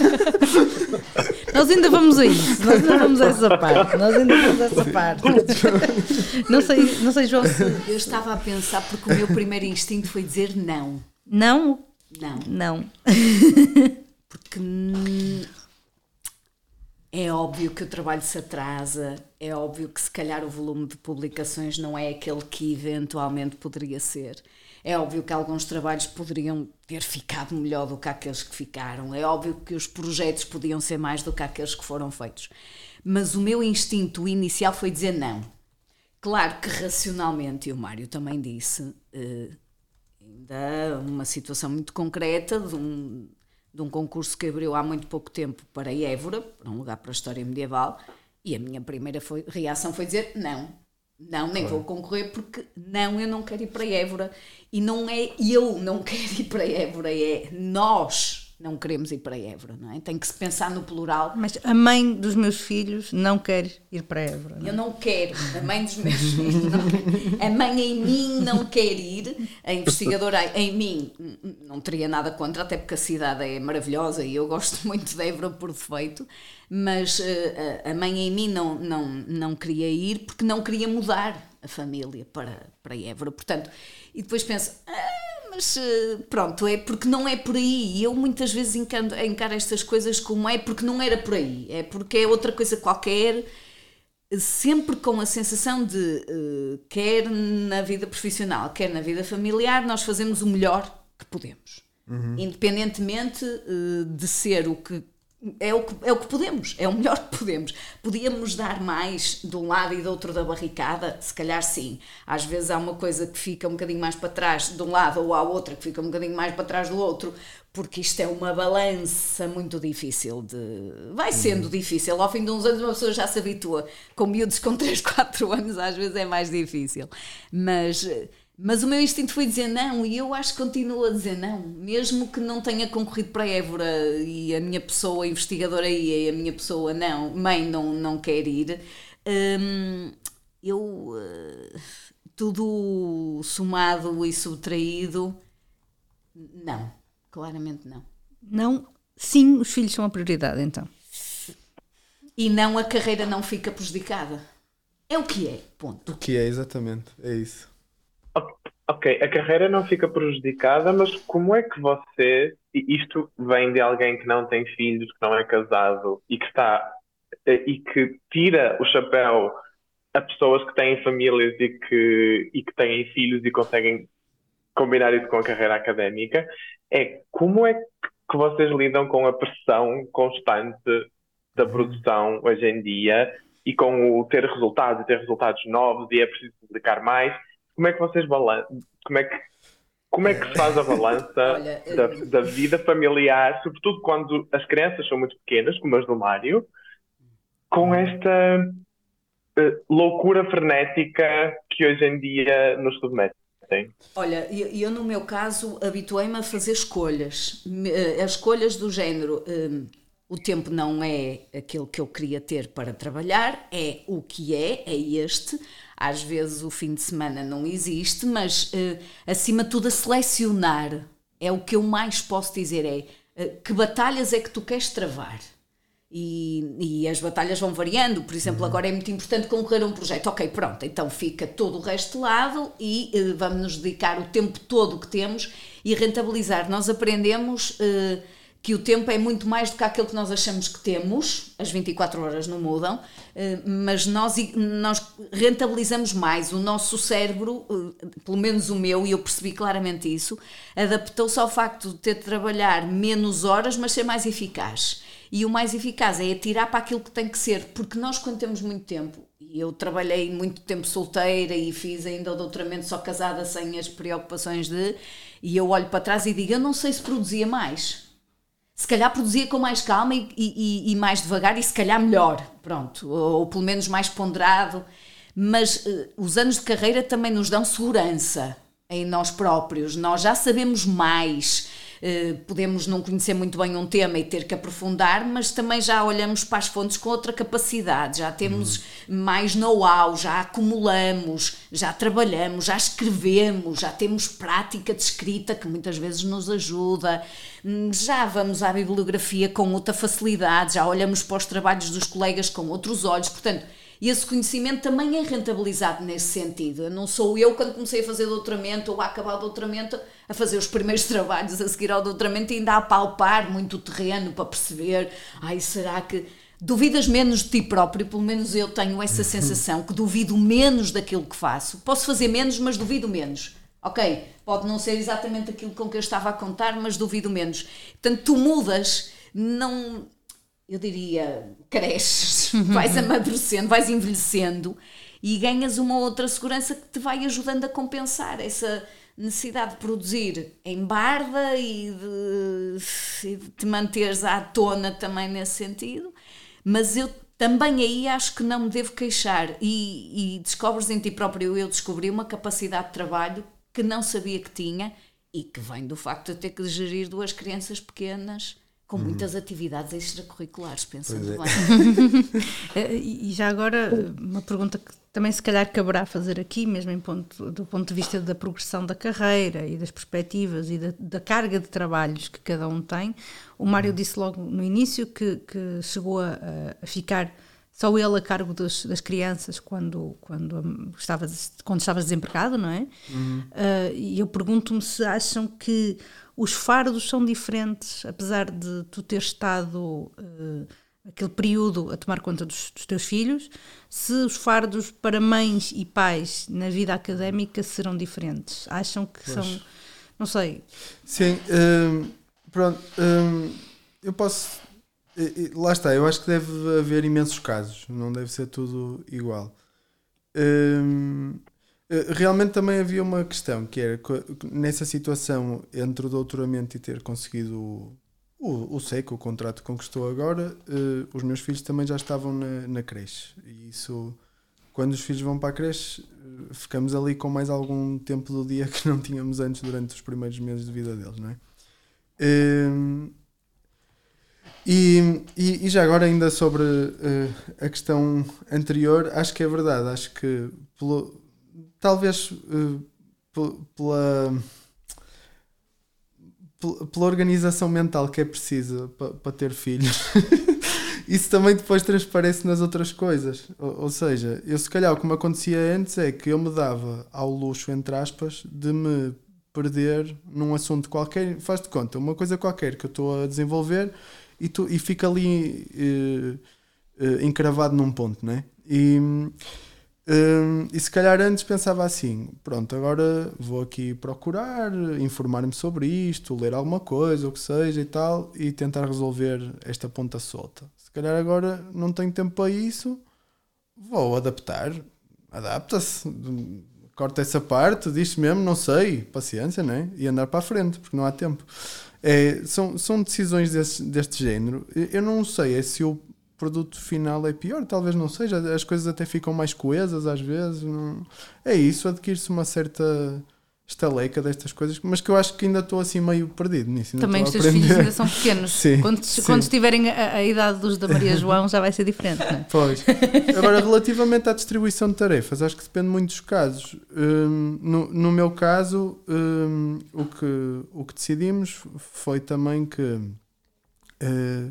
Nós ainda vamos a isso, nós ainda vamos a essa parte, nós ainda vamos a essa parte. Não sei, não sei, João. Eu estava a pensar porque o meu primeiro instinto foi dizer não. Não? Não. Não. Porque é óbvio que o trabalho se atrasa, é óbvio que se calhar o volume de publicações não é aquele que eventualmente poderia ser. É óbvio que alguns trabalhos poderiam ter ficado melhor do que aqueles que ficaram. É óbvio que os projetos podiam ser mais do que aqueles que foram feitos. Mas o meu instinto inicial foi dizer não. Claro que racionalmente, e o Mário também disse, eh, ainda uma situação muito concreta de um, de um concurso que abriu há muito pouco tempo para Évora, para um lugar para a história medieval, e a minha primeira foi, reação foi dizer não. Não, nem vou concorrer porque não, eu não quero ir para Évora. E não é eu não quero ir para Évora, é nós não queremos ir para Évora, não é? Tem que se pensar no plural. Mas a mãe dos meus filhos não quer ir para Évora. Não é? Eu não quero, a mãe dos meus filhos não quer. A mãe em mim não quer ir, a investigadora em mim não teria nada contra, até porque a cidade é maravilhosa e eu gosto muito de Évora por defeito. Mas uh, a mãe em mim não, não, não queria ir porque não queria mudar a família para, para Évora. Portanto, e depois penso, ah, mas uh, pronto, é porque não é por aí. E eu muitas vezes encaro, encaro estas coisas como é porque não era por aí, é porque é outra coisa qualquer, sempre com a sensação de, uh, quer na vida profissional, quer na vida familiar, nós fazemos o melhor que podemos. Uhum. Independentemente uh, de ser o que É o, que, é o que podemos, é o melhor que podemos. Podíamos dar mais de um lado e do outro da barricada? Se calhar sim. Às vezes há uma coisa que fica um bocadinho mais para trás de um lado ou há outra que fica um bocadinho mais para trás do outro, porque isto é uma balança muito difícil de... Vai sendo uhum. difícil. Ao fim de uns anos uma pessoa já se habitua. Com miúdos com três, quatro anos às vezes é mais difícil. Mas... Mas o meu instinto foi dizer não, e eu acho que continuo a dizer não, mesmo que não tenha concorrido para Évora e a minha pessoa investigadora ia e a minha pessoa não, mãe não, não quer ir, hum, eu uh, tudo somado e subtraído, não, claramente não. Não, sim, os filhos são a prioridade, então. E não, a carreira não fica prejudicada. É o que é, ponto. O que é, exatamente, é isso. Ok, a carreira não fica prejudicada, mas como é que você, e isto vem de alguém que não tem filhos, que não é casado e que está e que tira o chapéu a pessoas que têm famílias e que, e que têm filhos e conseguem combinar isso com a carreira académica, é como é que vocês lidam com a pressão constante da produção hoje em dia e com o ter resultados e ter resultados novos e é preciso publicar mais? Como é que vocês balançam? Como é que, como é que se faz a balança Olha, da, da vida familiar, sobretudo quando as crianças são muito pequenas, como as do Mário, com esta uh, loucura frenética que hoje em dia nos submetem? Olha, eu, eu no meu caso habituei-me a fazer escolhas. As escolhas do género, um, o tempo não é aquele que eu queria ter para trabalhar, é o que é, é este. Às vezes o fim de semana não existe, mas uh, acima de tudo a selecionar. É o que eu mais posso dizer, é uh, que batalhas é que tu queres travar. E, e as batalhas vão variando. Por exemplo, agora é muito importante concorrer a um projeto. Ok, pronto, então fica todo o resto de lado e uh, vamos nos dedicar o tempo todo que temos e rentabilizar. Nós aprendemos uh, que o tempo é muito mais do que aquilo que nós achamos que temos. As vinte e quatro horas não mudam, uh, mas nós, nós rentabilizamos mais. O nosso cérebro, uh, pelo menos o meu, e eu percebi claramente isso, adaptou-se ao facto de ter de trabalhar menos horas, mas ser mais eficaz. E o mais eficaz é atirar para aquilo que tem que ser, porque nós, quando temos muito tempo, e eu trabalhei muito tempo solteira e fiz ainda o doutoramento só casada, sem as preocupações de, e eu olho para trás e digo, eu não sei se produzia mais. Se calhar produzia com mais calma e, e, e mais devagar e se calhar melhor, pronto, ou, ou pelo menos mais ponderado, mas uh, os anos de carreira também nos dão segurança em nós próprios, nós já sabemos mais. Uh, podemos não conhecer muito bem um tema e ter que aprofundar, mas também já olhamos para as fontes com outra capacidade, já temos uhum. mais know-how, já acumulamos, já trabalhamos, já escrevemos, já temos prática de escrita que muitas vezes nos ajuda, já vamos à bibliografia com outra facilidade, já olhamos para os trabalhos dos colegas com outros olhos, portanto e esse conhecimento também é rentabilizado nesse sentido. Eu não sou eu, quando comecei a fazer doutoramento ou a acabar o doutoramento, a fazer os primeiros trabalhos a seguir ao doutoramento e ainda a palpar muito o terreno para perceber, ai, será que... Duvidas menos de ti próprio, pelo menos eu tenho essa sensação, que duvido menos daquilo que faço. Posso fazer menos, mas duvido menos. Ok, pode não ser exatamente aquilo com que eu estava a contar, mas duvido menos. Portanto, tu mudas, não... eu diria, cresces, vais amadurecendo, vais envelhecendo e ganhas uma outra segurança que te vai ajudando a compensar essa necessidade de produzir em barda e de, e de te manteres à tona também nesse sentido, mas eu também aí acho que não me devo queixar e, e descobres em ti próprio, eu descobri uma capacidade de trabalho que não sabia que tinha e que vem do facto de ter que gerir duas crianças pequenas com muitas uhum. atividades extracurriculares, pensando é. bem. E já agora, uma pergunta que também se calhar caberá fazer aqui, mesmo em ponto, do ponto de vista da progressão da carreira e das perspectivas e da, da carga de trabalhos que cada um tem. O Mário uhum. disse logo no início que, que chegou a, a ficar só ele a cargo dos, das crianças quando, quando, estava, quando estava desempregado, não é? Uhum. Uh, e eu pergunto-me se acham que os fardos são diferentes, apesar de tu ter estado uh, aquele período a tomar conta dos, dos teus filhos, se os fardos para mães e pais na vida académica serão diferentes? Acham que pois. são... Não sei. Sim, um, pronto, um, eu posso... Lá está, eu acho que deve haver imensos casos, não deve ser tudo igual. Um, realmente também havia uma questão, que era nessa situação entre o doutoramento e ter conseguido o, o, o S E C, o contrato que conquistou agora, uh, os meus filhos também já estavam na, na creche. E isso, quando os filhos vão para a creche, uh, ficamos ali com mais algum tempo do dia que não tínhamos antes durante os primeiros meses de vida deles, não é? Um, E, e, e já agora ainda sobre uh, a questão anterior, acho que é verdade, acho que pelo, talvez uh, pela, pela, pela organização mental que é precisa para, para ter filhos. Isso também depois transparece nas outras coisas. Ou, ou seja, eu se calhar o que me acontecia antes é que eu me dava ao luxo, entre aspas, de me perder num assunto qualquer. Faz de conta, uma coisa qualquer que eu estou a desenvolver e, tu, e fica ali uh, uh, encravado num ponto, né? E, uh, e se calhar antes pensava assim, pronto, agora vou aqui procurar, informar-me sobre isto, ler alguma coisa, o que seja e tal, e tentar resolver esta ponta solta. Se calhar agora não tenho tempo para isso, vou adaptar, adapta-se, corta essa parte, diz mesmo, não sei, paciência, né? E andar para a frente, porque não há tempo. É, são, são decisões desse, deste género. Eu não sei é se o produto final é pior, talvez não seja, as coisas até ficam mais coesas às vezes. Não... É isso, adquire-se uma certa estaleca destas coisas, mas que eu acho que ainda estou assim meio perdido nisso. Também os teus filhos ainda são pequenos. Sim, quando, sim. quando estiverem a, a idade dos da Maria João já vai ser diferente, não é? Pois. Agora, relativamente à distribuição de tarefas, acho que depende muito dos casos. Um, no, no meu caso, um, o, que, o que decidimos foi também que uh,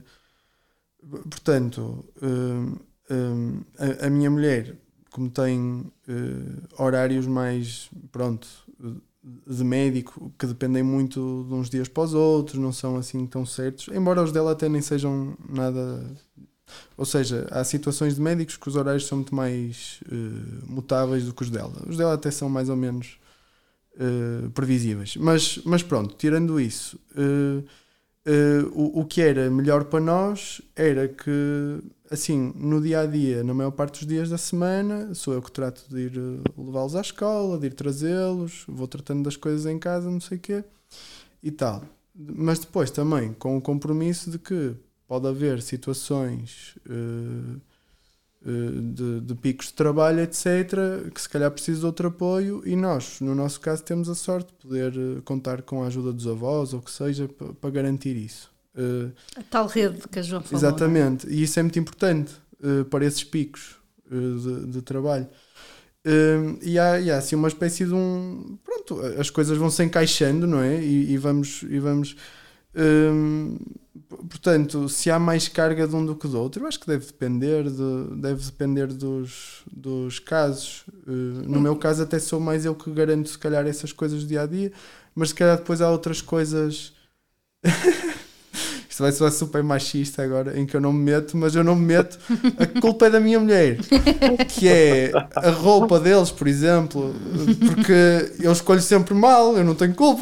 portanto um, um, a, a minha mulher, como tem uh, horários mais, pronto, de médico, que dependem muito de uns dias para os outros, não são assim tão certos, embora os dela até nem sejam nada... Ou seja, há situações de médicos que os horários são muito mais uh, mutáveis do que os dela. Os dela até são mais ou menos uh, previsíveis. Mas, mas pronto, tirando isso, uh, uh, o, o que era melhor para nós era que, assim, no dia a dia, na maior parte dos dias da semana, sou eu que trato de ir uh, levá-los à escola, de ir trazê-los, vou tratando das coisas em casa, não sei o quê, e tal. Mas depois também com o compromisso de que pode haver situações uh, uh, de, de picos de trabalho, etcétera, que se calhar precisa de outro apoio, e nós, no nosso caso, temos a sorte de poder uh, contar com a ajuda dos avós, ou o que seja, para pa garantir isso. Uh, a tal rede que a João falou. Exatamente, e isso é muito importante uh, para esses picos uh, de, de trabalho. Uh, e, há, e há assim uma espécie de um... Pronto, as coisas vão se encaixando, não é? E, e vamos... E vamos uh, portanto, se há mais carga de um do que do outro, eu acho que deve depender, de, deve depender dos, dos casos. Uh, no hum. meu caso até sou mais eu que garanto se calhar essas coisas do dia-a-dia, mas se calhar depois há outras coisas... Isto vai ser super machista agora, em que eu não me meto, mas eu não me meto. A culpa é da minha mulher, que é a roupa deles, por exemplo, porque eu escolho sempre mal, eu não tenho culpa.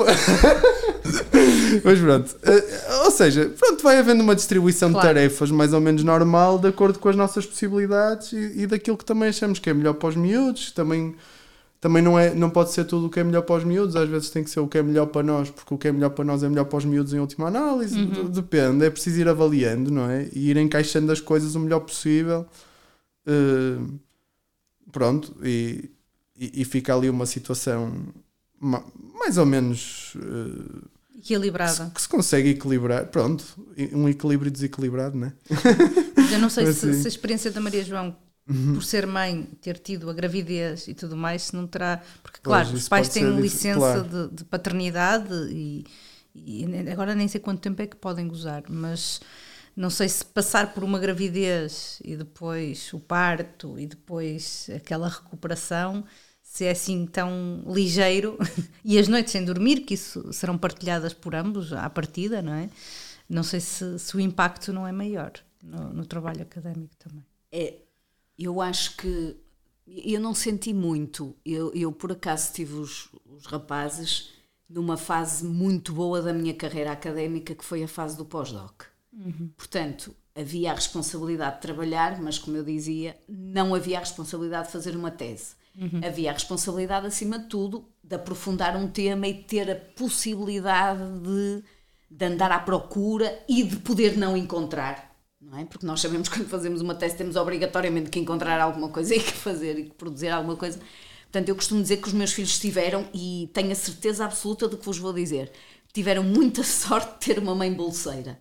Mas pronto, ou seja, pronto, vai havendo uma distribuição claro. de tarefas mais ou menos normal, de acordo com as nossas possibilidades e, e daquilo que também achamos que é melhor para os miúdos. Também, também não, é, não pode ser tudo o que é melhor para os miúdos, às vezes tem que ser o que é melhor para nós, porque o que é melhor para nós é melhor para os miúdos em última análise. Uhum. Depende, é preciso ir avaliando, não é? E ir encaixando as coisas o melhor possível. Uh, pronto, e, e, e fica ali uma situação mais ou menos... Uh, equilibrada. Que, que se consegue equilibrar, pronto, um equilíbrio desequilibrado, não é? Mas eu não sei se, se a experiência da Maria João, uhum. por ser mãe, ter tido a gravidez e tudo mais, se não terá... Porque, claro, pois, os pais têm licença claro. de, de paternidade e, e agora nem sei quanto tempo é que podem gozar, mas não sei se passar por uma gravidez e depois o parto e depois aquela recuperação... se é assim tão ligeiro, e as noites sem dormir, que isso serão partilhadas por ambos à partida, não é? Não sei se, se o impacto não é maior no, no trabalho académico também. É, eu acho que eu não senti muito. Eu, eu por acaso tive os, os rapazes numa fase muito boa da minha carreira académica, que foi a fase do pós-doc. Uhum. Portanto, havia a responsabilidade de trabalhar, mas como eu dizia, não havia a responsabilidade de fazer uma tese. Uhum. Havia a responsabilidade, acima de tudo, de aprofundar um tema e ter a possibilidade de, de andar à procura e de poder não encontrar, não é? Porque nós sabemos que quando fazemos uma tese temos obrigatoriamente que encontrar alguma coisa e que fazer e que produzir alguma coisa. Portanto, eu costumo dizer que os meus filhos tiveram, e tenho a certeza absoluta do que vos vou dizer, tiveram muita sorte de ter uma mãe bolseira.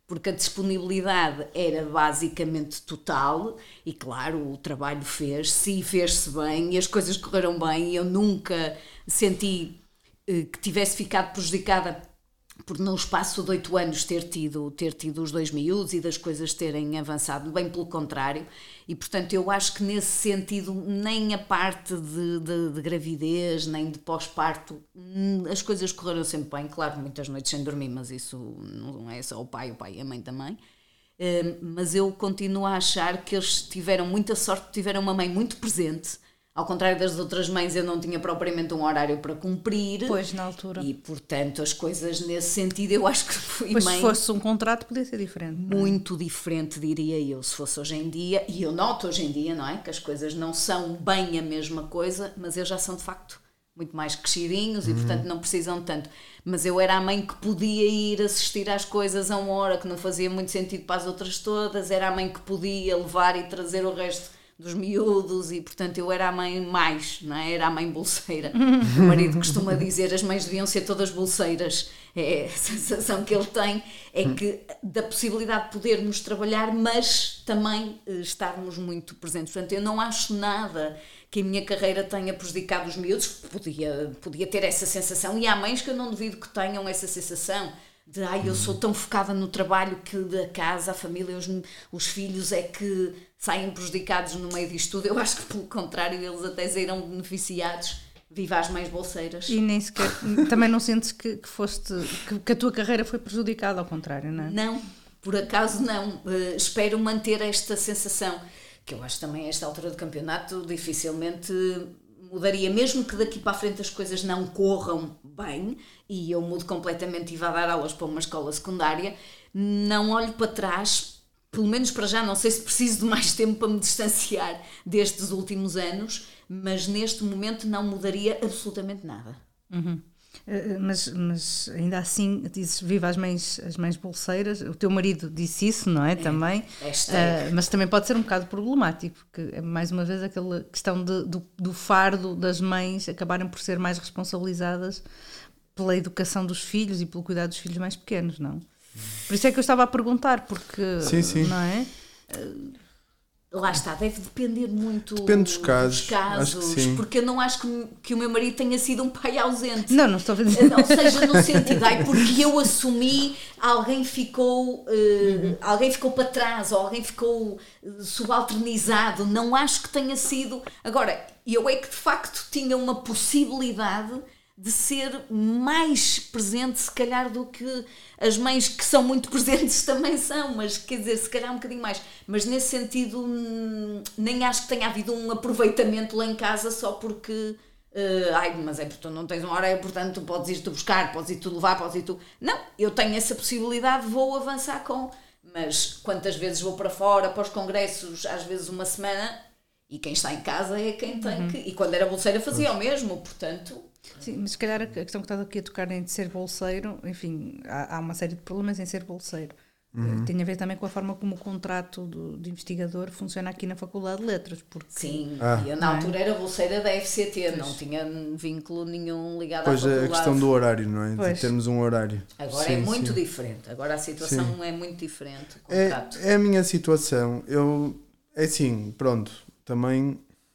porque a disponibilidade era basicamente total e, claro, o trabalho fez-se e fez-se bem e as coisas correram bem e eu nunca senti eh, que tivesse ficado prejudicada por no espaço de oito anos ter tido, ter tido os dois miúdos e das coisas terem avançado, bem pelo contrário, e portanto eu acho que nesse sentido nem a parte de, de, de gravidez, nem de pós-parto, as coisas correram sempre bem, claro, muitas noites sem dormir, mas isso não é só o pai, o pai e a mãe também, mas eu continuo a achar que eles tiveram muita sorte, tiveram uma mãe muito presente. Ao contrário das outras mães, eu não tinha propriamente um horário para cumprir. Pois, na altura. E, portanto, as coisas nesse sentido, eu acho que fui pois mãe... se fosse um contrato, podia ser diferente. Muito diferente, diria eu, se fosse hoje em dia. E eu noto hoje em dia, não é? Que as coisas não são bem a mesma coisa, mas eles já são, de facto, muito mais crescidinhos e, portanto, não precisam tanto. Mas eu era a mãe que podia ir assistir às coisas a uma hora que não fazia muito sentido para as outras todas. Era a mãe que podia levar e trazer o resto dos miúdos e, portanto, eu era a mãe mais, não é? Era a mãe bolseira. O marido costuma dizer as mães deviam ser todas bolseiras. É, a sensação que ele tem é que da possibilidade de podermos trabalhar, mas também estarmos muito presentes. Portanto, eu não acho nada que a minha carreira tenha prejudicado os miúdos. Podia, podia ter essa sensação e há mães que eu não duvido que tenham essa sensação de ai, eu sou tão focada no trabalho que da casa, a família, os, os filhos é que saem prejudicados no meio disto tudo. Eu acho que pelo contrário, eles até saíram beneficiados. Viva as mães bolseiras. E nem sequer, também não sentes que, que foste, que, que a tua carreira foi prejudicada, ao contrário, não é? Não, por acaso não. Uh, espero manter esta sensação, que eu acho também a esta altura do campeonato dificilmente mudaria, mesmo que daqui para a frente as coisas não corram bem e eu mudo completamente e vá dar aulas para uma escola secundária, não olho para trás, pelo menos para já, não sei se preciso de mais tempo para me distanciar destes últimos anos, mas neste momento não mudaria absolutamente nada. Uhum. Uh, mas, mas ainda assim dizes viva as mães, as mães bolseiras, o teu marido disse isso, não é? é também, uh, mas também pode ser um bocado problemático, porque é mais uma vez aquela questão de, do, do fardo das mães acabarem por ser mais responsabilizadas pela educação dos filhos e pelo cuidado dos filhos mais pequenos, não? Por isso é que eu estava a perguntar, porque sim, sim. não é? Uh, Lá está, deve depender muito Depende dos casos, dos casos acho que sim. Porque eu não acho que, que o meu marido tenha sido um pai ausente. Não, não estou a dizer. Ou seja, no sentido, ai, porque eu assumi, alguém ficou, uh, uhum. alguém ficou para trás, ou alguém ficou uh, subalternizado. Não acho que tenha sido. Agora, eu é que de facto tinha uma possibilidade de ser mais presente, se calhar, do que as mães que são muito presentes também são, mas quer dizer, se calhar um bocadinho mais. Mas nesse sentido, nem acho que tenha havido um aproveitamento lá em casa só porque, uh, ai, mas é porque tu não tens uma hora, portanto tu podes ir-te buscar, podes ir-te levar, podes ir-te... Não, eu tenho essa possibilidade, vou avançar com... Mas quantas vezes vou para fora, para os congressos, às vezes uma semana, e quem está em casa é quem tem que... E quando era bolseira fazia o mesmo, portanto... Sim, mas se calhar a questão que estás aqui a tocar em de ser bolseiro, enfim, há, há uma série de problemas em ser bolseiro. Uhum. Tem a ver também com a forma como o contrato do, de investigador funciona aqui na Faculdade de Letras. Porque, sim, ah. eu na altura era bolseira da F C T, pois. Não tinha vínculo nenhum ligado pois à faculdade. Pois é, a questão do horário, não é? Pois. De termos um horário. Agora sim, é muito sim. diferente, agora a situação sim. é muito diferente. O contrato. É, é a minha situação, eu, é assim, pronto, também...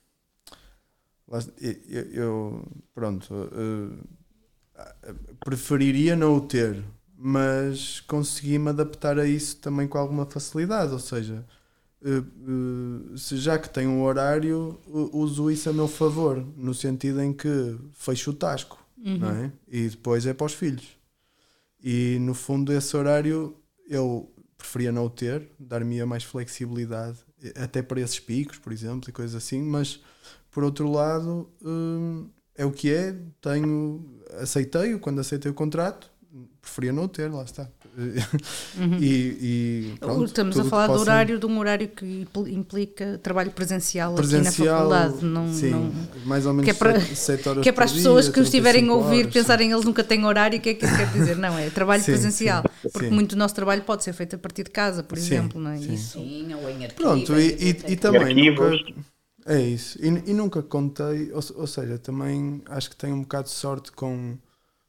Eu, eu pronto uh, preferiria não o ter, mas consegui-me adaptar a isso também com alguma facilidade, ou seja, uh, uh, se já que tenho um horário, uh, uso isso a meu favor, no sentido em que fecho o tasco, uhum. não é? E depois é para os filhos, e no fundo esse horário eu preferia não o ter, dar-me mais flexibilidade até para esses picos, por exemplo, e coisas assim, mas por outro lado, hum, é o que é, tenho, aceitei-o, quando aceitei o contrato, preferia não ter, lá está. Uhum. e, e pronto, estamos a falar do horário, de um horário que implica trabalho presencial, presencial aqui na faculdade, não, sim, não, mais ou menos que é para, sete horas que é para as por pessoas dia, que nos estiverem a ouvir horas, pensarem eles nunca têm horário, o que é que isso quer dizer? Não, é trabalho sim, presencial, sim, porque sim. muito do nosso trabalho pode ser feito a partir de casa, por sim, exemplo, não é? Sim, isso. sim, ou em arquivo. Pronto, e, e, e também nunca, é isso, e, e nunca contei, ou, ou seja, também acho que tenho um bocado de sorte com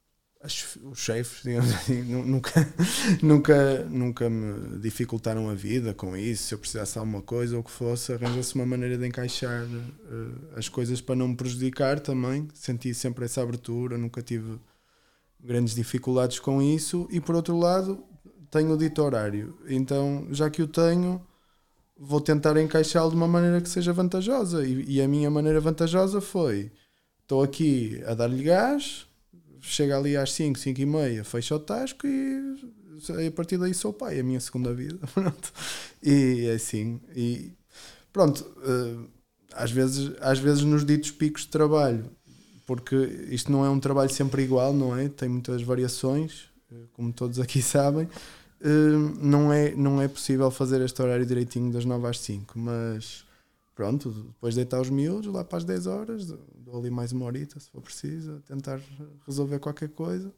as, os chefes, digamos assim, nunca, nunca, nunca me dificultaram a vida com isso. Se eu precisasse de alguma coisa ou o que fosse, arranja-se uma maneira de encaixar uh, as coisas para não me prejudicar também. Senti sempre essa abertura, nunca tive grandes dificuldades com isso. E por outro lado, tenho o dito horário. Então, já que o tenho, vou tentar encaixá-lo de uma maneira que seja vantajosa. E, e a minha maneira vantajosa foi: estou aqui a dar-lhe gás, chega ali às cinco, cinco e meia, fecha o tasco e a partir daí sou pai, é a minha segunda vida. Pronto. E é assim. E pronto, às vezes, às vezes nos ditos picos de trabalho, porque isto não é um trabalho sempre igual, não é? Tem muitas variações, como todos aqui sabem. Não é, não é possível fazer este horário direitinho das nove às cinco, mas pronto, depois de deitar os miúdos lá para as dez horas, dou ali mais uma horita se for preciso, tentar resolver qualquer coisa.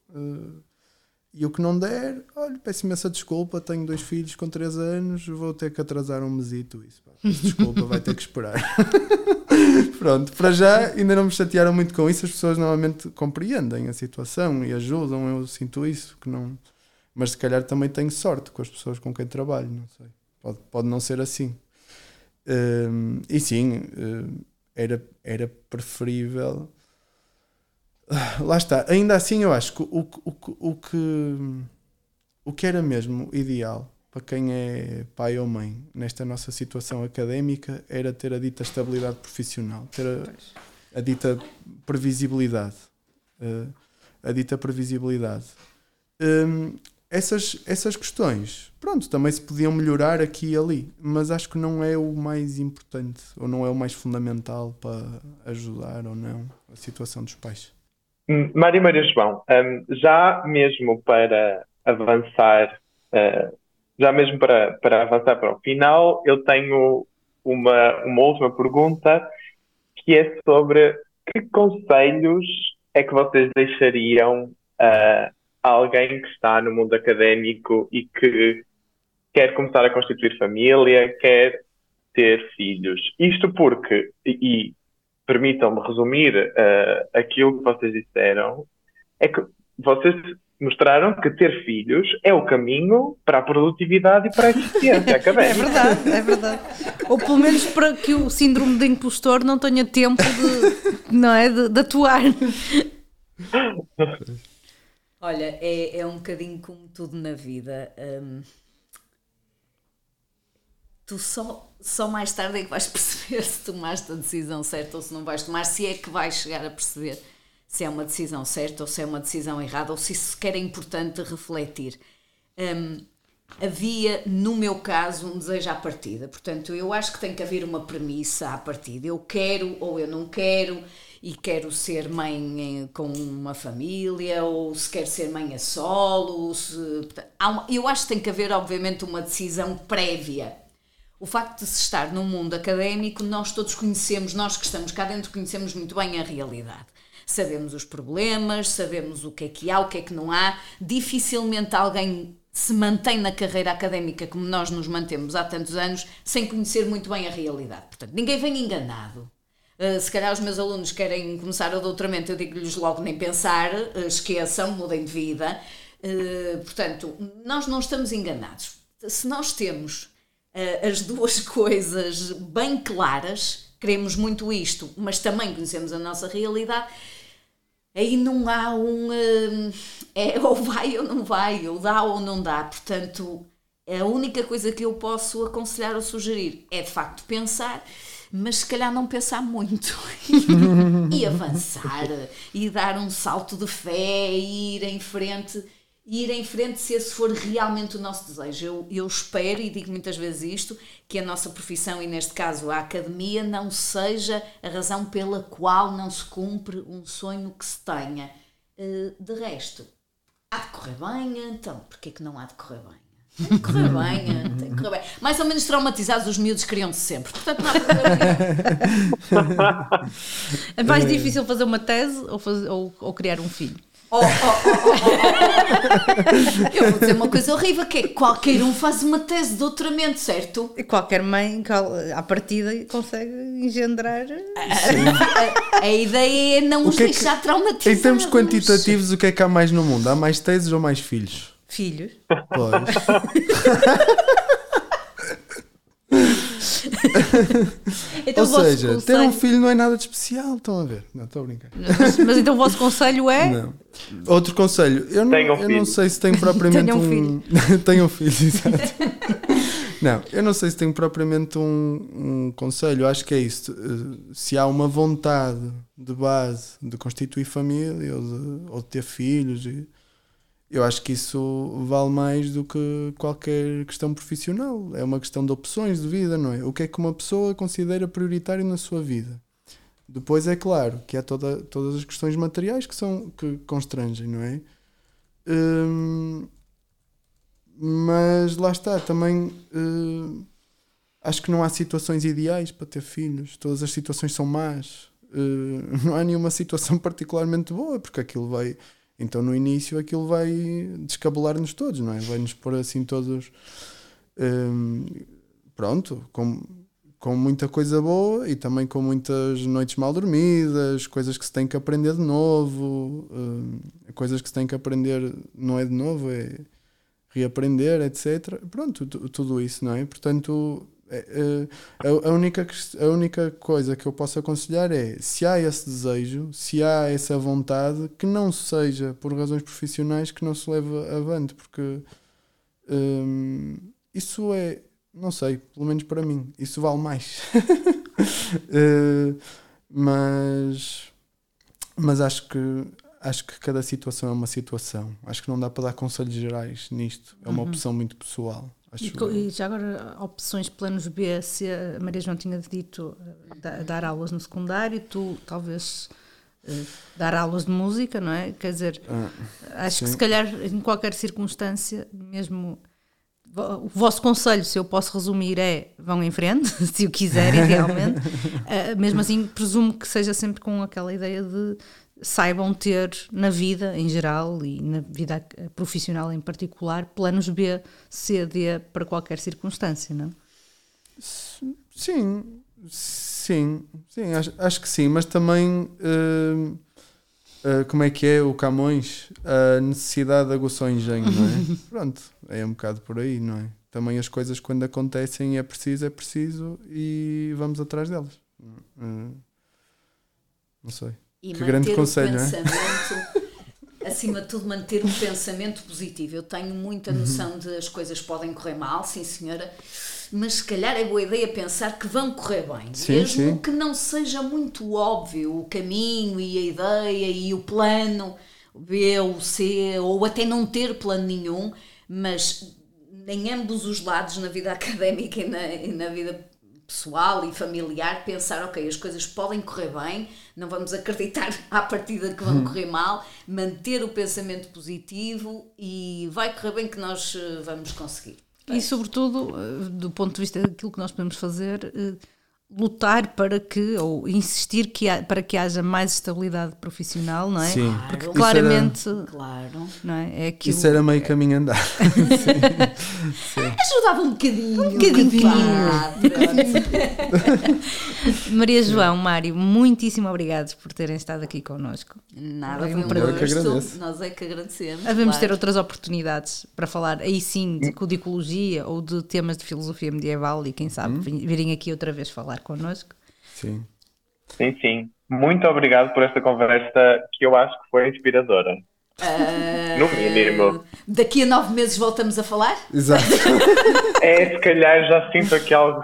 E o que não der, olha, peço imensa desculpa, tenho dois filhos com três anos, vou ter que atrasar um mesito, isso, pá. Desculpa, vai ter que esperar. Pronto, para já ainda não me chatearam muito com isso, as pessoas normalmente compreendem a situação e ajudam, eu sinto isso, que não... mas se calhar também tenho sorte com as pessoas com quem trabalho, não sei, pode, pode não ser assim. Um, e sim, um, era, era preferível. Uh, lá está, ainda assim eu acho que o, o, o, que o que era mesmo ideal para quem é pai ou mãe nesta nossa situação académica era ter a dita estabilidade profissional, ter a, a dita previsibilidade, uh, a dita previsibilidade. Um, Essas, essas questões, pronto, também se podiam melhorar aqui e ali, mas acho que não é o mais importante, ou não é o mais fundamental para ajudar ou não a situação dos pais. Mário Maria João, um, já mesmo para avançar, uh, já mesmo para, para avançar para o final, eu tenho uma, uma última pergunta, que é sobre que conselhos é que vocês deixariam uh, alguém que está no mundo académico e que quer começar a constituir família, quer ter filhos. Isto porque, e, e permitam-me resumir uh, aquilo que vocês disseram, é que vocês mostraram que ter filhos é o caminho para a produtividade e para a eficiência académica. É verdade, é verdade. Ou pelo menos para que o síndrome de impostor não tenha tempo de, não é, de, de atuar. Olha, é, é um bocadinho como tudo na vida. Um, tu só, só mais tarde é que vais perceber se tomaste a decisão certa ou se não vais tomar, se é que vais chegar a perceber se é uma decisão certa ou se é uma decisão errada, ou se isso sequer é importante refletir. Um, havia, no meu caso, um desejo à partida. Portanto, eu acho que tem que haver uma premissa à partida. Eu quero ou eu não quero... e quero ser mãe com uma família, ou se quero ser mãe a solo, se... Há uma... eu acho que tem que haver, obviamente, uma decisão prévia. O facto de se estar num mundo académico, nós todos conhecemos, nós que estamos cá dentro, conhecemos muito bem a realidade. Sabemos os problemas, sabemos o que é que há, o que é que não há. Dificilmente alguém se mantém na carreira académica como nós nos mantemos há tantos anos, sem conhecer muito bem a realidade. Portanto, ninguém vem enganado. Uh, se calhar os meus alunos querem começar o doutoramento, eu digo-lhes logo nem pensar, uh, esqueçam, mudem de vida. Uh, portanto, nós não estamos enganados. Se nós temos uh, as duas coisas bem claras, queremos muito isto, mas também conhecemos a nossa realidade, aí não há um uh, é ou vai ou não vai, ou dá ou não dá. Portanto, a única coisa que eu posso aconselhar ou sugerir é de facto pensar, mas se calhar não pensar muito e avançar e dar um salto de fé e ir em frente, e ir em frente se esse for realmente o nosso desejo. Eu, eu espero, e digo muitas vezes isto, que a nossa profissão, e neste caso a academia, não seja a razão pela qual não se cumpre um sonho que se tenha. De resto, há de correr bem, então porquê que não há de correr bem? Tem que correr bem, tem que correr bem. Mais ou menos traumatizados, os miúdos criam-se sempre. Portanto, não há problema. É mais difícil fazer uma tese ou, fazer, ou, ou criar um filho? Oh, oh, oh, oh. Eu vou dizer uma coisa horrível, que é que qualquer um faz uma tese de doutoramento, certo? E qualquer mãe, à partida, consegue engendrar... A, a, a ideia é não os que é deixar que, traumatizados. em termos quantitativos, o que é que há mais no mundo? Há mais teses ou mais filhos? Filhos. Pois. Então, ou seja, conselho... ter um filho não é nada de especial, estão a ver? Não, estou a brincar. Mas, mas então o vosso conselho é... Não. Outro conselho, eu não, Tenham eu filho. não sei se tenho propriamente Tenham um... filho. Tenham filho, exato. Não, eu não sei se tenho propriamente um, um conselho, acho que é isso. Se há uma vontade de base de constituir família ou de, ou de ter filhos, eu acho que isso vale mais do que qualquer questão profissional. É uma questão de opções de vida, não é? O que é que uma pessoa considera prioritário na sua vida? Depois é claro que há toda, todas as questões materiais que, são, que constrangem, não é? Hum, mas lá está, também hum, acho que não há situações ideais para ter filhos. Todas as situações são más. Hum, não há nenhuma situação particularmente boa, porque aquilo vai... Então no início aquilo vai descabelar-nos todos, não é? Vai-nos pôr assim todos... Hum, pronto, com... com muita coisa boa e também com muitas noites mal dormidas, coisas que se tem que aprender de novo, uh, coisas que se tem que aprender, não é de novo, é reaprender, etcétera. Pronto, t- tudo isso, não é? Portanto, é, é, a, única, a única coisa que eu posso aconselhar é, se há esse desejo, se há essa vontade, que não seja por razões profissionais que não se leve avante, porque um, isso é... Não sei, pelo menos para mim, isso vale mais. uh, mas mas acho que acho que cada situação é uma situação. Acho que não dá para dar conselhos gerais nisto. É uma uhum. opção muito pessoal. Acho e, que... e já agora, opções, planos B, se a Maria João tinha dito uh, dar aulas no secundário, tu talvez uh, dar aulas de música, não é? Quer dizer, ah, acho sim. que se calhar em qualquer circunstância, mesmo... O vosso conselho, se eu posso resumir, é vão em frente, se o quiserem realmente. Uh, mesmo assim, presumo que seja sempre com aquela ideia de saibam ter na vida em geral e na vida profissional em particular planos B, C, D para qualquer circunstância, não? Sim, sim, sim acho, acho que sim, mas também... Uh... Uh, como é que é o Camões? A necessidade aguçou o engenho, não é? Pronto, é um bocado por aí, não é? Também as coisas quando acontecem é preciso, é preciso e vamos atrás delas. Uh, não sei. E que grande conselho, não é? Acima de tudo, manter um pensamento positivo. Eu tenho muita noção uhum. de as coisas podem correr mal, sim senhora, mas se calhar é boa ideia pensar que vão correr bem, sim, mesmo sim. que não seja muito óbvio o caminho e a ideia e o plano B ou C, ou até não ter plano nenhum, mas em ambos os lados, na vida académica e na, e na vida pessoal e familiar, pensar, ok, as coisas podem correr bem, não vamos acreditar à partida que vão hum. correr mal, manter o pensamento positivo e vai correr bem que nós vamos conseguir. E sobretudo, do ponto de vista daquilo que nós podemos fazer, lutar para que, ou insistir que há, para que haja mais estabilidade profissional, não é? Sim. Porque Isso claramente era, claro. Não é? É aquilo... Isso era meio caminho andar. Sim. Sim. Ajudava um bocadinho. Um bocadinho. Maria João, Mário, muitíssimo obrigados por terem estado aqui connosco. Nada, foi um gosto. Nós é que agradecemos. Havemos claro. ter outras oportunidades para falar, aí sim, de codicologia ou de temas de filosofia medieval e quem sabe hum. virem aqui outra vez falar connosco. Sim. Sim, sim. Muito obrigado por esta conversa que eu acho que foi inspiradora. Uh, no mínimo. Daqui a nove meses voltamos a falar? Exato. É, se calhar já sinto aqui algo.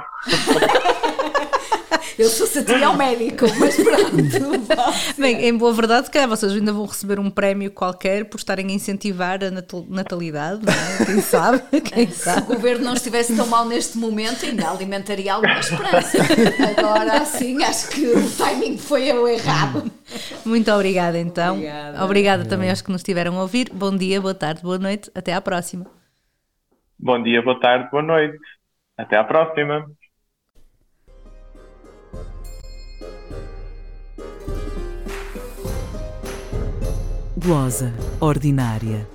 Eu sou satirial médico, mas pronto. Bem, em boa verdade, se calhar vocês ainda vão receber um prémio qualquer por estarem a incentivar a natalidade, não é? Quem sabe? Quem sabe? Se o governo não estivesse tão mal neste momento, ainda alimentaria alguma esperança. Agora, assim, acho que o timing foi o errado. Muito obrigada, então. Obrigada. Obrigada também aos que nos estiveram a ouvir. Bom dia, boa tarde, boa noite. Até à próxima. Bom dia, boa tarde, boa noite. Até à próxima. Glosa ordinária.